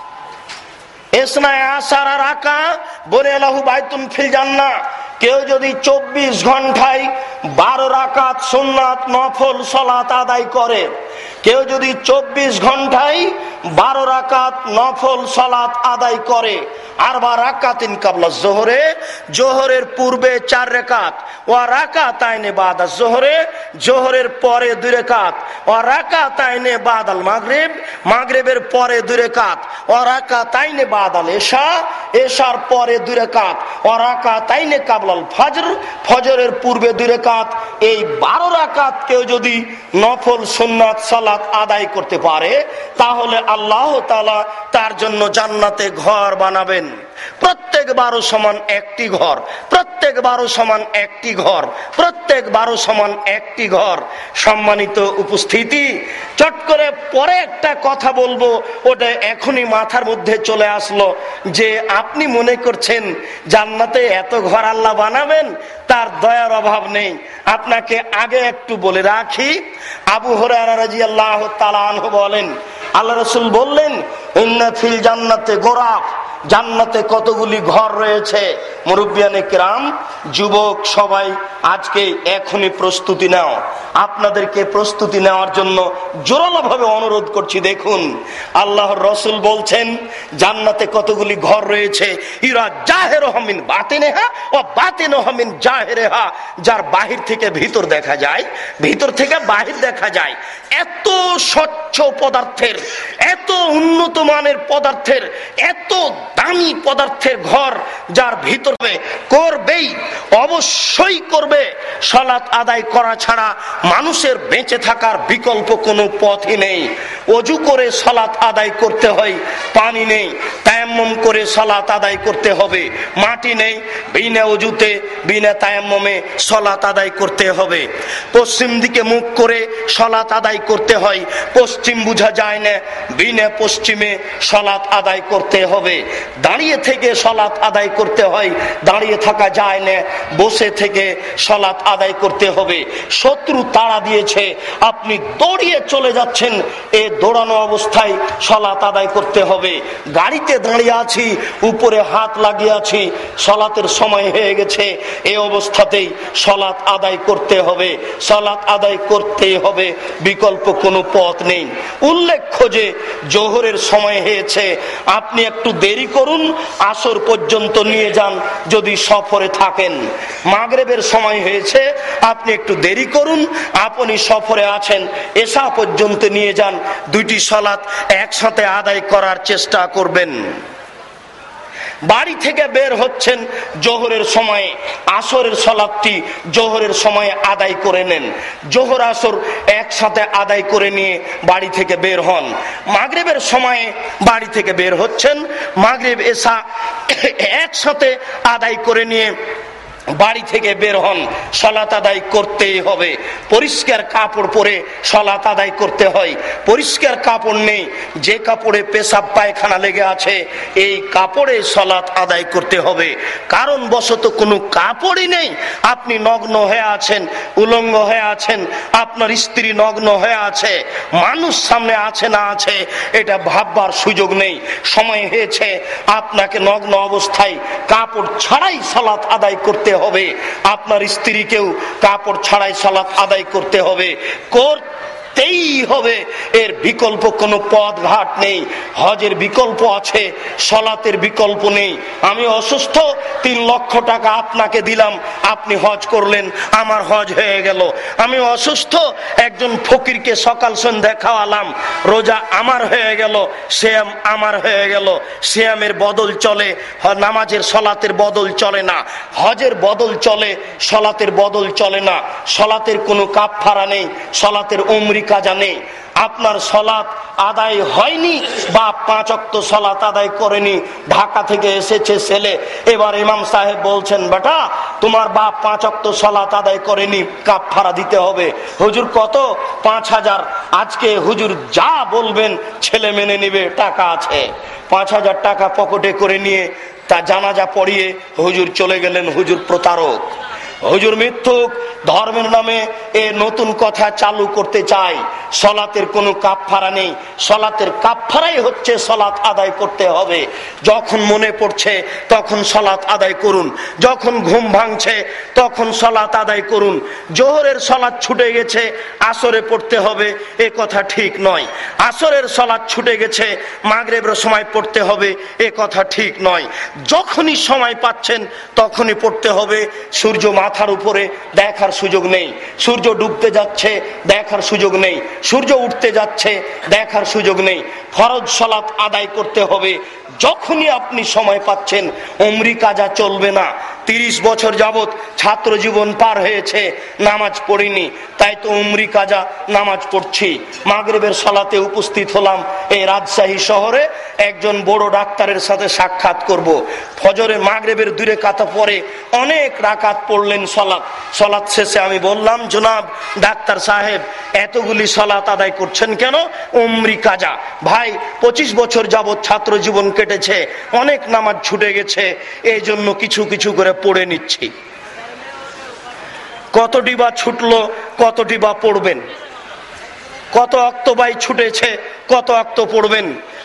ইসনাই আশারা রাকা বনিয়ালাহু বাইতুন ফিল জান্নাহ, কেউ যদি চব্বিশ ঘন্টায় বারো রাকাত সুন্নাত নফল সালাত আদায় করে, কেউ যদি চব্বিশ ঘন্টায় বারো রাকাত নফল সালাত আদায় করে, আর বা রাকাতিন কাবলা জোহরে, জোহরের পূর্বে চার রাকাত, ওয়া রাকাতাইনে বাদা জোহরে, জোহরের পরে দুই রাকাত, ওয়া রাকাতাইনে বাদাল মাগরিব, মাগরিবের পরে দুই রাকাত, ওয়া রাকাতাইনে বাদাল ইশা, ইশার পরে দুই রাকাত, ওয়া রাকাতাইনে কাবলাল ফজর, ফজরের পূর্বে দুই রাকাত, এই বারো রাকাত কেউ যদি নফল সুন্নাত সালাত আদায় করতে পারে, তাহলে আল্লাহ তাআলা তার জন্য জান্নাতে ঘর বানাবেন। প্রত্যেক বারো সমান একটি ঘর, প্রত্যেক বারো সমান একটি ঘর, প্রত্যেক বারো সমান একটি ঘর। সম্মানিত উপস্থিতি, চট করে পরে একটা কথা বলবো, ওটা এখনই মাথার মধ্যে চলে আসলো, যে আপনি মনে করছেন জান্নাতে এত ঘর আল্লাহ বানাবেন, তার দয়ার অভাব নেই। আপনাকে আগে একটু বলে রাখি, আবু হুরায়রা রাদিয়াল্লাহু তাআলা আনহু বলেন, আল্লাহ রাসূল বললেন, ইন্না ফিল জান্নাতে গোরাফ, জান্নাতে কতগুলি ঘর রয়েছে। মুরব্বিয়ানে কিরাম, যুবক সবাই আজকে এখনই প্রস্তুতি নাও। আপনাদেরকে প্রস্তুতি নেওয়ার জন্য জোরালোভাবে অনুরোধ করছি। দেখুন, আল্লাহর রসুল বলছেন জান্নাতে কতগুলি ঘর রয়েছে, ইরা জাহেরুহা মিন বাতিনিহা ওয়া বাতিনুহা মিন জাহেরিহা, যার বাহির থেকে ভিতর দেখা যায়, ভিতর থেকে বাহির দেখা যায়। এত স্বচ্ছ পদার্থের, এত উন্নত মানের পদার্থের, এত দামি পদার্থের ঘর যার ভিতরে করবেই, অবশ্যই করবে। সালাত আদায় করা ছাড়া মানুষের বেঁচে থাকার বিকল্প কোনো পথই নেই। ওযু করে সালাত আদায় করতে হয়, পানি নেই, তায়াম্মুম করে সালাত আদায় করতে হবে, মাটি নেই, বিনা ওযুতে বিনা তায়াম্মুমে সালাত আদায় করতে হবে। পশ্চিম দিকে মুখ করে সালাত আদায় করতে হয়, পশ্চিম বোঝা যায় না, বিনা পশ্চিমে সালাত আদায় করতে হবে। দাঁড়িয়ে থেকে সালাত আদায় করতে হয়, দাঁড়িয়ে থাকা যায় না, বসে থেকে সালাত আদায় করতে হবে। শত্রু তাড়া দিয়েছে, আপনি দৌড়িয়ে চলে যাচ্ছেন, এ দৌড়ানো অবস্থায় সালাত আদায় করতে হবে। গাড়িতে দাঁড়িয়ে আছি, উপরে হাত লাগিয়ে আছি, সালাতের সময় হয়ে গেছে, এই অবস্থাতেই সালাত আদায় করতে হবে। সালাত আদায় করতেই হবে, বিকল্প কোনো পথ নেই। উল্লেখ্য যে জোহরের সময় হয়েছে, আপনি একটু দেরি করুন, আসর পর্যন্ত নিয়ে যান যদি সফরে থাকেন। মাগরিবের সময় হয়েছে, আপনি একটু দেরি করুন, আপনি সফরে আছেন, এশা পর্যন্ত নিয়ে যান, দুইটি সালাত একসাথে আদায় করার চেষ্টা করবেন। বাড়ি থেকে বের হচ্ছেন জোহরের সময়ে, আসরের সালাতটি জোহরের সময়ে আদায় করে নেন, জোহর আসর একসাথে আদায় করে নিয়ে বাড়ি থেকে বের হন। মাগরিবের সময়ে বাড়ি থেকে বের হচ্ছেন, মাগরিব এশা একসাথে আদায় করে নিয়ে বাড়ি থেকে বের হন, সালাত আদায় করতেই হবে। পরিষ্কার কাপড় পরে সালাত আদায় করতে হয়। পরিষ্কার কাপড় নেই, যে কাপড়ে পেশাব পায়খানা লেগে আছে, এই কাপড়ে সালাত আদায় করতে হবে। কারণ বশত কোনো কাপড়ই নেই, আপনি নগ্ন হয়ে আছেন, উলঙ্গ হয়ে আছেন, আপনার স্ত্রী নগ্ন হয়ে আছে, মানুষ সামনে আছে না আছে এটা ভাববার সুযোগ নেই। সময় হয়েছে আপনাকে নগ্ন অবস্থায় কাপড় ছাড়াই সালাত আদায় করতে হবে। আপনার স্ত্রীকেও কাপড় ছাড়াই সালাত আদায় করতে হবে, করতেই হবে। এর বিকল্প কোনো পথ ঘাট নেই। হজের বিকল্প আছে, সালাতের বিকল্প নেই। আমি অসুস্থ, তিন লক্ষ টাকা আপনাকে দিলাম, আপনি হজ করলেন, আমার হজ হয়ে গেল। আমি অসুস্থ, একজন ফকিরকে সকাল সন্ধ্যা খাওয়ালাম, রোজা আমার হয়ে গেল, সিয়াম আমার হয়ে গেল। সিয়ামের বদল চলে, নামাজের সালাতের বদল চলে না। হজের বদল চলে, সালাতের বদল চলে না। সালাতের কোনো কাফারা নেই, সালাতের উমরি কাজা নেই। আপনার সালাত আদায় হয়নি বা পাঁচ ওয়াক্ত সালাত আদায় করেনি, ঢাকা থেকে এসেছে ছেলে, এবার ইমাম সাহেব বলছেন বেটা তোমার বাপ পাঁচ ওয়াক্ত সালাত আদায় করেনি, কাফারা দিতে হবে। হুজুর কত? পাঁচ হাজার। আজকে হুজুর যা বলবেন ছেলে মেনে নিবে, টাকা আছে। পাঁচ হাজার টাকা পকেটে করে নিয়ে তা জানাজা পড়িয়ে হুজুর চলে গেলেন। হুজুর প্রতারক, হুজুর মিথ্যুক। ধর্মের নামে এ নতুন কথা চালু করতে চাই। সালাতের কোনো কাফারা নেই, সালাতের কাফারাই হচ্ছে সালাত আদায় করতে হবে। যখন মনে পড়ছে তখন সালাত আদায় করুন, যখন ঘুম ভাঙছে তখন সালাত আদায় করুন। জোহরের সালাত ছুটে গেছে, আসরে পড়তে হবে, এ কথা ঠিক নয়। আসরের সালাত ছুটে গেছে, মাগরিবের সময় পড়তে হবে, এ কথা ঠিক নয়। যখনই সময় পাচ্ছেন তখনই পড়তে হবে। সূর্য মাথার উপরে দেখার সুযোগ নেই, সূর্য ডুবতে যাচ্ছে দেখার সুযোগ নেই, সূর্য উঠতে যাচ্ছে দেখার সুযোগ নেই। ফরজ সালাত আদায় করতে হবে যখনই আপনি সময় পাচ্ছেন। উমরি কাজা চলবে না। তিরিশ বছর যাবত ছাত্র জীবন পার হয়েছে, নামাজ পড়িনি, তাই তো উমরি কাজা নামাজ পড়ছি। মাগরিবের সালাতে উপস্থিত হলাম এই রাজশাহী শহরে, একজন বড় ডাক্তারের সাথে সাক্ষাৎ করব। ফজরে মাগরিবের দুই রাকাত পরে অনেক রাকাত পড়লেন সালাত। সালাত শেষে আমি বললাম, জনাব ডাক্তার সাহেব এতগুলি সালাত আদায় করছেন কেন? উমরি কাজা। ভাই পঁচিশ বছর যাবত ছাত্র জীবন কেটেছে, অনেক নামাজ ছুটে গেছে, এই জন্য কিছু কিছু করে পড়ে নিচ্ছি। কতটি বা ছুটলো, কতটি বা পড়বেন? কত ওয়াক্ত বাই ছুটেছে, কত ওয়াক্ত পড়বেন?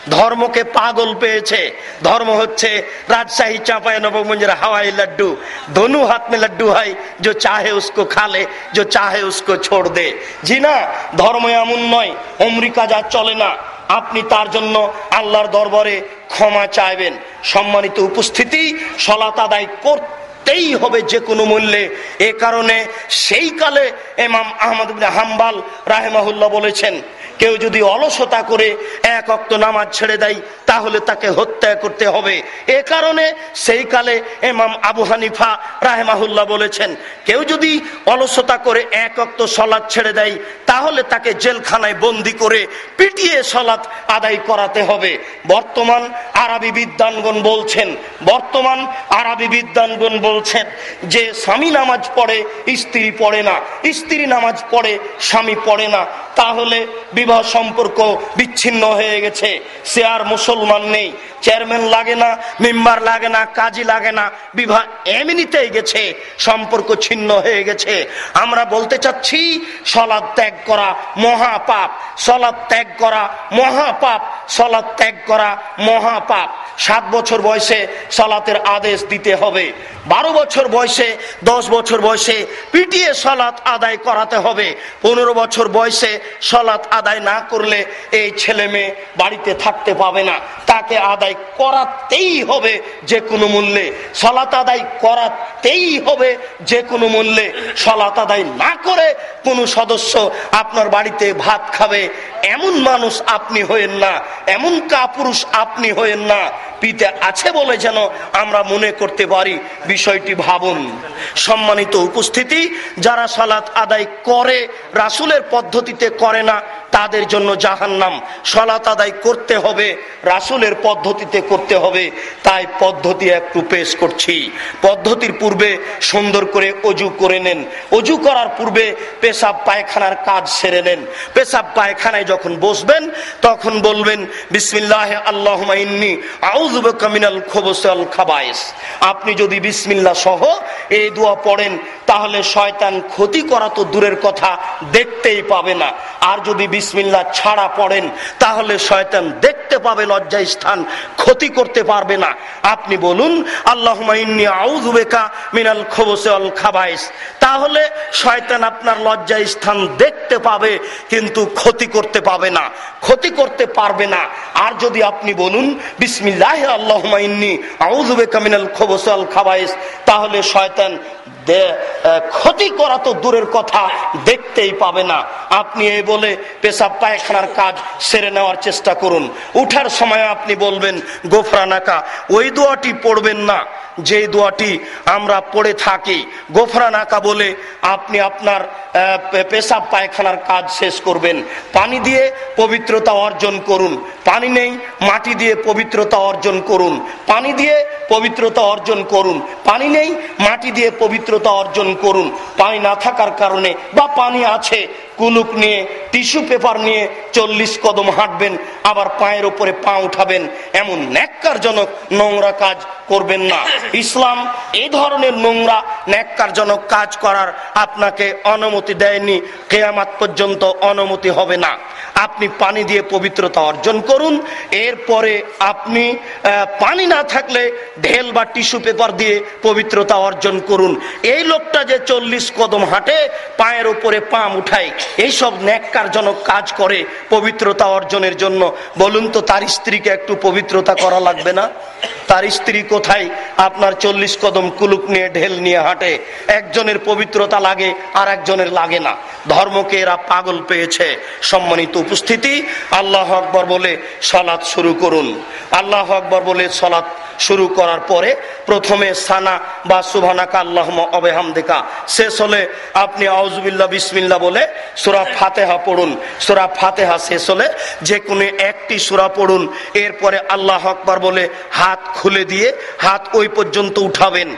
ধর্মকে পাগল পেয়েছে। ধর্ম হচ্ছে রাজশাহী চাঁপাই নবগঞ্জের হাওয়াই লাড্ডু, দোনো হাত মে লাড্ডু হয়, जो चाहे उसको खा ले, जो चाहे उसको छोड़ दे। জি না, ধর্ম এমন নয়, অমরিকা যা চলে না। আপনি তার জন্য আল্লাহর দরবারে ক্ষমা চাইবেন। সম্মানিত উপস্থিতি, সালাত আদায় করতেই হবে যে কোনো মূল্যে। এ কারণে সেই কালে ইমাম আহমদ ইবনে হাম্বল রাহিমাহুল্লাহ বলেছেন, কেউ যদি অলসতা করে এক ওয়াক্ত নামাজ ছেড়ে দেয় তাহলে তাকে হত্যা করতে হবে। এ কারণে সেই কালে ইমাম আবু হানিফা রাহিমাহুল্লাহ বলেছেন, কেউ যদি অলসতা করে এক ওয়াক্ত সালাত ছেড়ে দেয় তাহলে তাকে জেলখানায় বন্দি করে পিটিয়ে সালাত আদায় করাতে হবে। বর্তমান আরবি বিদ্বানগণ বলছেন বর্তমান আরবি বিদ্বানগণ বলছেন যে স্বামী নামাজ পড়ে স্ত্রী পড়ে না, স্ত্রী নামাজ পড়ে স্বামী পড়ে না, তাহলে বিবাহ সম্পর্ক বিচ্ছিন্ন হয়ে গেছে। সে আর মুসলমান নেই, চেয়ারম্যান লাগে না, মেম্বার লাগে না, কাজী লাগে না, বিবাহ এমনিতেই গেছে, সম্পর্ক ছিন্ন হয়ে গেছে। আমরা বলতে চাচ্ছি সালাত ত্যাগ করা মহাপাপ, সালাত ত্যাগ করা মহাপাপ, সালাত ত্যাগ করা মহাপাপ। সাত বছর বয়সে সালাতের আদেশ দিতে হবে, বারো বছর বয়সে, দশ বছর বয়সে পিটিয়ে সালাত আদায় করাতে হবে। পনেরো বছর বয়সে সালাত আদায় না করলে এই ছেলে মেয়ে বাড়িতে থাকতে পাবে না, তাকে আদায় করাতেই হবে যে কোনো মূল্যে, সালাত আদায় করাতেই হবে যে কোনো মূল্যে। সালাত আদায় না করে কোন সদস্য আপনার বাড়িতে ভাত খাবে এমন মানুষ আপনি হয়েন না, এমন কাপুরুষ আপনি হয়েন না। পিতে আছে বলে যেন আমরা মনে করতে পারি, বিষয়টি ভাবুন। সম্মানিত উপস্থিতি, যারা সালাত আদায় করে রাসূলের পদ্ধতিতে করে না তাদের জন্য জাহান্নাম। সালাত আদায় করতে হবে রাসূলের পদ্ধতিতে করতে হবে। তাই পদ্ধতি একটু পেশ করছি। পদ্ধতির পূর্বে সুন্দর করে অজু করে নেন, অজু করার পূর্বে পেশাব পায়খানার কাজ সেরে নেন। পেশাব পায়খানায় যখন বসবেন তখন বলবেন বিসমিল্লাহ আল্লাহুম্মা ইন্নী আউযু বিকা মিনাল খুবুসি ওয়াল খাবায়েস। আপনি যদি বিসমিল্লাহ সহ এই দোয়া পড়েন তাহলে শয়তান ক্ষতি করা তো দূরের কথা, দেখতেই পাবে না। আর যদি বিসমিল্লাহ ছাড়া পড়েন তাহলে শয়তান দেখতে পাবে লজ্জা স্থান, ক্ষতি করতে পারবে না। আপনি বলুন আল্লাহুম্মা ইন্নী আউযু বিকা মিনাল খুবুসি ওয়াল খাবায়েস, তাহলে শয়তান আপনার লজ্জা স্থান দেখতে পাবে কিন্তু ক্ষতি করতে পাবে না, ক্ষতি করতে পারবে না। আর যদি আপনি বলুন বিসমিল্লাহ আল্লাহুম্মা ইন্নী আউযু বিকা মিনাল খুবুসি ওয়াল খাবায়েস, তাহলে শয়তান ক্ষতি করা তো দূরের কথা, দেখতেই পাবে না। আপনি এই বলে পেশাব পায়খানার কাজ সেরে নেওয়ার চেষ্টা করুন। উঠার সময় আপনি বলবেন গোফরানাকা, ওই দোয়াটি পড়বেন না যে দোয়াটি আমরা পড়ে থাকি। গোফরানাকা বলে আপনি আপনার পেশাব পায়খানার কাজ শেষ করবেন। পানি দিয়ে পবিত্রতা অর্জন করুন, পানি নেই মাটি দিয়ে পবিত্রতা অর্জন করুন, পানি দিয়ে পবিত্রতা অর্জন করুন, পানি নেই মাটি দিয়ে পবিত্রতা অর্জন করুন। পানি না থাকার কারণে বা পানি আছে, কুলুক নিয়ে টিস্যু পেপার নিয়ে চল্লিশ কদম হাঁটবেন, আবার পায়ের উপরে পা উঠাবেন, এমন ন্যাক্কারজনক নোংরা কাজ করবেন না। ইসলাম এই ধরনের নোংরা ন্যাক্কারজনক কাজ করার আপনাকে অনুমতি দেয়নি, কিয়ামত পর্যন্ত অনুমতি হবে না। আপনি পানি দিয়ে পবিত্রতা অর্জন করুন, এরপরে আপনি পানি না থাকলে ঢেল বা টিস্যু পেপার দিয়ে পবিত্রতা অর্জন করুন। এই লোকটা যে চল্লিশ কদম হাঁটে, পায়ের উপরে পা উঠায়, এইসব ন্যাক্কারজনক কাজ করে পবিত্রতা অর্জনের জন্য, বলুন তো তার স্ত্রীকে একটু পবিত্রতা করা লাগবে না? তার স্ত্রী কোথায় আপনার চল্লিশ কদম কুলুক নিয়ে ঢেল নিয়ে হাঁটে? একজনের পবিত্রতা লাগে আর একজনের লাগে না। ধর্মকে এরা পাগল পেয়েছে। সম্মানিত উপস্থিতি, আল্লাহ আকবার বলে সালাত শুরু করুন। আল্লাহ আকবার বলে সালাত শুরু করার পরে প্রথমে সানা বা সুবহানাকা আল্লাহুম্মা ওয়া বিহামদিকা শেষ হলে আপনি আউযুবিল্লাহ বিসমিল্লাহ বলে সূরা ফাতিহা পড়ুন। সূরা ফাতিহা শেষ হলে যে কোনো একটি সূরা পড়ুন। এরপরে আল্লাহু আকবার বলে হাত খুলে দিয়ে হাত ওই পর্যন্ত উঠাবেন।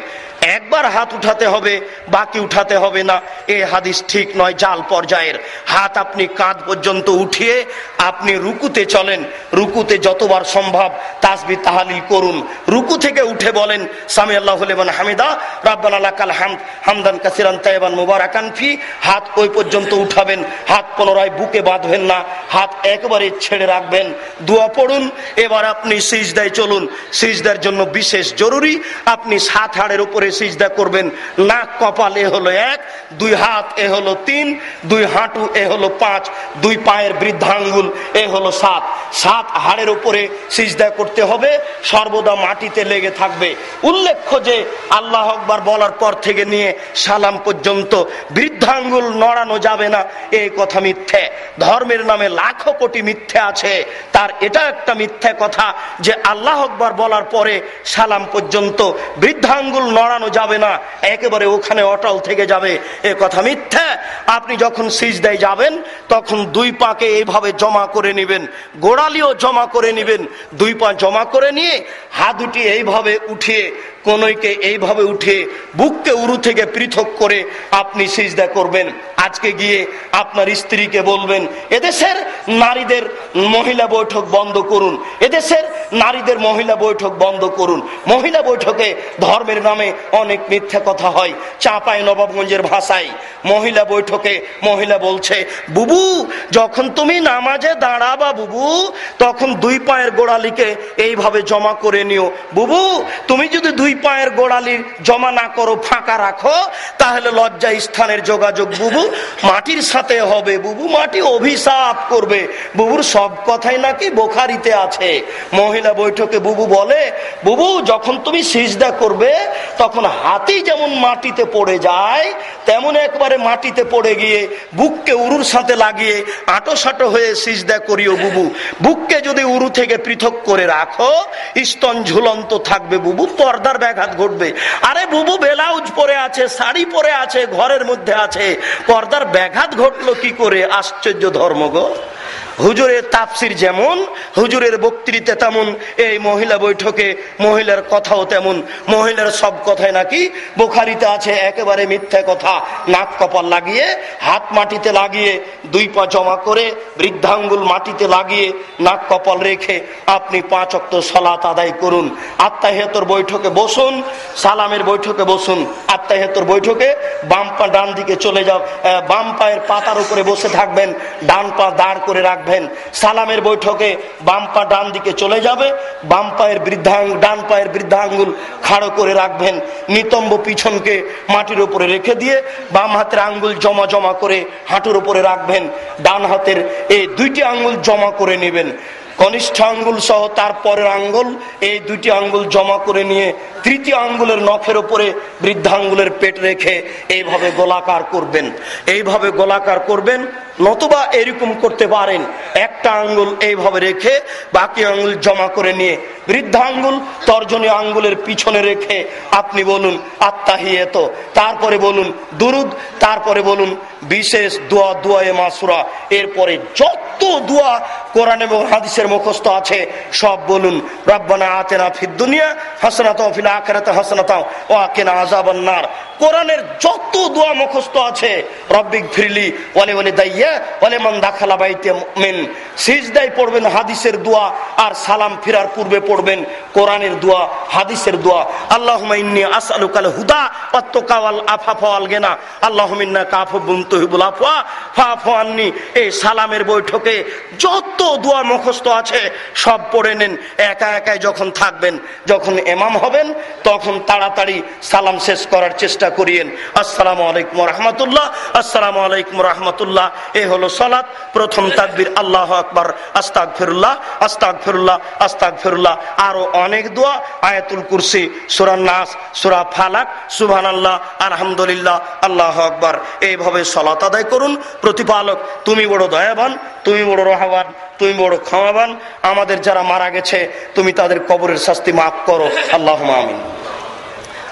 একবার হাত উঠাতে হবে, বাকি উঠাতে হবে না, এই হাদিস ঠিক নয়। জাল পর্যায়ের হাত আপনি কাঁধ পর্যন্ত উঠিয়ে আপনি রুকুতে চলেন, রুকুতে যতবার সম্ভব তাসবিহ তাহলিল করুন, রুকু থেকে উঠে বলেন সামি আল্লাহু লিমান হামিদা রাব্বানা লাকাল হামদ হামদান কাসিরান তাইয়িবান মুবারাকান ফি। হাত ওই পর্যন্ত উঠাবেন, হাত পুনরায় বুকে বাঁধবেন না, হাত একবারে ছেড়ে রাখবেন, দোয়া পড়ুন। এবার আপনি সিজদায় চলুন। সিজদার জন্য বিশেষ জরুরি আপনি সাত হাড়ের উপরে সিজদা করবেন। নাক কপাল এ হলো এক, দুই হাত এ হলো তিন, দুই হাঁটু এ হলো পাঁচ, দুই পায়ের বৃদ্ধাঙ্গুল এ হলো সাত। সাত হাড়ের উপরে সিজদা করতে হবে, সর্বদা মাটিতে লেগে থাকবে। উল্লেখ্য যে আল্লাহু আকবার বলার পর থেকে নিয়ে সালাম পর্যন্ত বৃদ্ধাঙ্গুল নড়ানো যাবে না, এই কথা মিথ্যে। ধর্মের নামে লাখো কোটি মিথ্যে আছে, তার এটা একটা মিথ্যে কথা যে আল্লাহু আকবার বলার পরে সালাম পর্যন্ত বৃদ্ধাঙ্গুল নড়ানো যাবে না, একেবারে ওখানে অটল থেকে যাবে, এ কথা মিথ্যে। আপনি যখন সিজদায় যাবেন তখন দুই পাকে এইভাবে জমা করে নেবেন, গোড়ালিও জমা করে নেবেন, দুই পা জমা করে নিয়ে হাত দুটি এইভাবে উঠিয়ে কোনইকে এইভাবে উঠিয়ে বুককে উরু থেকে পৃথক করে আপনি সিজদা করবেন। আজকে গিয়ে আপনার স্ত্রীকে বলবেন এদেশের নারীদের মহিলা বৈঠক বন্ধ করুন, এদেশের নারীদের মহিলা বৈঠক বন্ধ করুন। মহিলা বৈঠকে ধর্মের নামে অনেক মিথ্যা কথা হয়। চাঁপাই নবাবগঞ্জের ভাষায় মহিলা বৈঠকে মহিলা বলছে, বুবু যখন তুমি নামাজে দাঁড়াবা বুবু, তখন দুই পায়ের গোড়ালিকে এইভাবে জমা করে নিও। বুবু তুমি যদি দুই পায়ের গোড়ালির জমা না করো, ফাঁকা রাখো, তাহলে লজ্জা স্থানের যোগাযোগ বুবু মাটির সাথে হবে, বুবু মাটি অভিশাপ করবে। বুবুর সব কথাই নাকি বুখারীতে আছে। মহিলা বৈঠকে বুবু বলে, বুবু যখন তুমি সিজদা করবে তখন হাতই যেমন মাটিতে পড়ে যায়, তেমন একবারে মাটিতে পড়ে গিয়ে বুককে উরুর সাথে লাগিয়ে আঁটো সাঁটো হয়ে সিজদা করিও বুবু। বুককে যদি উরু থেকে পৃথক করে রাখো, স্তন ঝুলন্ত থাকবে বুবু, পর্দার ব্যাঘাত ঘটবে। আরে বুবু ব্লাউজ পরে আছে, শাড়ি পরে আছে, ঘরের মধ্যে আছে, পর্দার ব্যাঘাত ঘটলো কি করে? আশ্চর্য ধর্ম গো। হুজুরের তাফসির যেমন, হুজুরের বক্তৃতা তেমন, এই মহিলা বৈঠকে মহিলার কথাও তেমন। মহিলার সব কথাই নাকি বুখারীতে আছে, একেবারে মিথ্যা কথা। নাক কপাল লাগিয়ে, হাত মাটিতে লাগিয়ে, দুই পা জমা করে, বৃদ্ধাঙ্গুল মাটিতে লাগিয়ে, নাক কপাল রেখে আপনি পাঁচ ওয়াক্ত সালাত আদায় করুন। আত্তাহিয়াতুর বৈঠকে বসুন, সালামের বৈঠকে বসুন। আত্তাহিয়াতুর বৈঠকে বাম পা ডান দিকে চলে যাও, বাম পায়ের পাতার উপরে বসে থাকবেন, ডান পা দাঁড় করে রাখবেন। সালামের বৈঠকে বাম পা ডান দিকে চলে যাবে, বাম পায়ের বৃদ্ধাঙ্গ ডান পায়ের বৃদ্ধাঙ্গুল খাড়ো করে রাখবেন, নিতম্ব পিছনকে মাটির উপরে রেখে দিয়ে বাম হাতের আঙ্গুল জমা জমা করে হাঁটুর উপরে রাখবেন, ডান হাতের এই দুইটি আঙ্গুল জমা করে নেবেন, কনিষ্ঠ আঙ্গুল সহ তারপরের আঙ্গুল, এই দুইটি আঙ্গুল জমা করে নিয়ে তৃতীয় আঙ্গুলের নখের উপরে বৃদ্ধাঙ্গুলের পেট রেখে এইভাবে গোলাকার করবেন। এইভাবে গোলাকার করবেন, নতুবা এরকম করতে পারেন, একটা আঙ্গুল এইভাবে রেখে বাকি আঙ্গুল জমা করে নিয়ে বৃদ্ধাঙ্গুল তর্জনী আঙ্গুলের পিছনে রেখে আপনি বলুন আত্তাহিয়াতু, তারপরে বলুন দুরুদ, তারপরে বলুন বিশেষ দোয়া, দোয়ায়ে মাসুরা। এরপরে যত দোয়া কোরআন এবং হাদিসের মুখস্থ আছে সব বলুন। রব্বানা আতিনা ফিদ দুনিয়া হাসানাতাও ফিল আখিরাতি হাসানাতাও ওয়া কিনা আযাবান নার। কোরআনের যত দোয়া মুখস্থ আছে, রব্বিক ফিরলি ওয়ালি ওয়ালিদাইয়া ওয়ালিমান দাখালা বাইতি মুমিন, সিজদায় পড়বেন হাদিসের দোয়া, আর সালাম ফিরার পূর্বে পড়বেন কোরআনের দোয়া, হাদিসের দোয়া। আল্লাহুম্মা ইন্নী আসআলুকাল হুদা ওয়াত তুকা ওয়াল আফাফা ওয়াল গিনা, আল্লাহুম্মা ইন্নাকা আফুবুন তুহিব্বুল আফওয়া ফাআফু আন্নী। এই সালামের বৈঠকে যত দোয়া মুখস্থ আছে সব পড়ে নেন। একা একাই যখন থাকবেন, যখন ইমাম হবেন তখন তাড়াতাড়ি সালাম শেষ করার চেষ্টা করিয়েন। আসসালামু আলাইকুম ওয়া রাহমাতুল্লাহ, আসসালামু আলাইকুম ওয়া রাহমাতুল্লাহ। এই হলো সালাত। প্রথম তাকবীর আল্লাহু আকবার, আস্তাগফিরুল্লাহ আস্তাগফিরুল্লাহ আস্তাগফিরুল্লাহ। আরো অনেক দোয়া, আয়াতুল কুরসি, সূরা নাস, সূরা ফালাক, সুবহানাল্লাহ, আলহামদুলিল্লাহ, আল্লাহু আকবার। এইভাবে সালাত আদায় করুন। প্রতিপালক তুমি বড় দয়াবান, তুমি বড় রহমান, তুমি বড় ক্ষমাবান। আমাদের যারা মারা গেছে তুমি তাদের কবরের শাস্তি মাফ করো, আল্লাহুম্মা আমিন।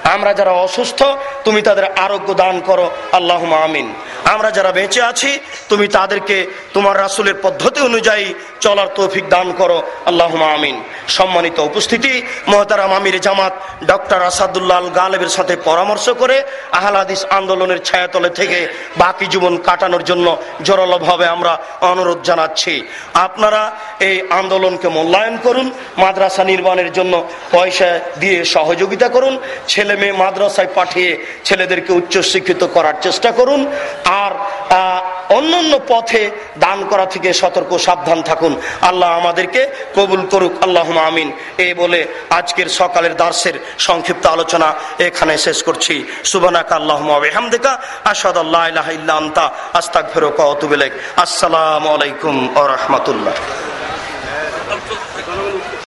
আমরা যারা অসুস্থ তুমি তাদের আরোগ্য দান করো, আল্লাহুম্মা আমিন। আমরা যারা বেঁচে আছি তুমি তাদেরকে তোমার রাসূলের পদ্ধতি অনুযায়ী চলার তৌফিক দান করো, আল্লাহুম্মা আমিন। সম্মানিত উপস্থিতি, মুহতারাম আমির জামাত ডক্টর আসাদুল্লাহ আল গালেবের সাথে পরামর্শ করে আহলে হাদিস আন্দোলনের ছায়াতলে থেকে বাকি জীবন কাটানোর জন্য জোরালোভাবে আমরা অনুরোধ জানাচ্ছি। আপনারা এই আন্দোলনকে মূল্যায়ন করুন, মাদ্রাসা নির্মাণের জন্য পয়সা দিয়ে সহযোগিতা করুন, ছেলে মেয়ে মাদ্রাসায় পাঠিয়ে ছেলেদেরকে উচ্চশিক্ষিত করার চেষ্টা করুন, আর অন্যান্য পথে দান করা থেকে সতর্ক সাবধান থাকুন। আল্লাহ আমাদেরকে কবুল করুক, আল্লাহুম্মা আমিন। এই বলে আজকের সকালের দার্সের সংক্ষিপ্ত আলোচনা এখানে শেষ করছি। সুবহানাকা আল্লাহুম্মা ওয়া বিহামদিকা আশহাদু আল্লা ইলাহা ইল্লা আনতা আস্তাগফিরুকা ওয়া আতুবু ইলাইক। আসসালামু আলাইকুম ওয়া রাহমাতুল্লাহ।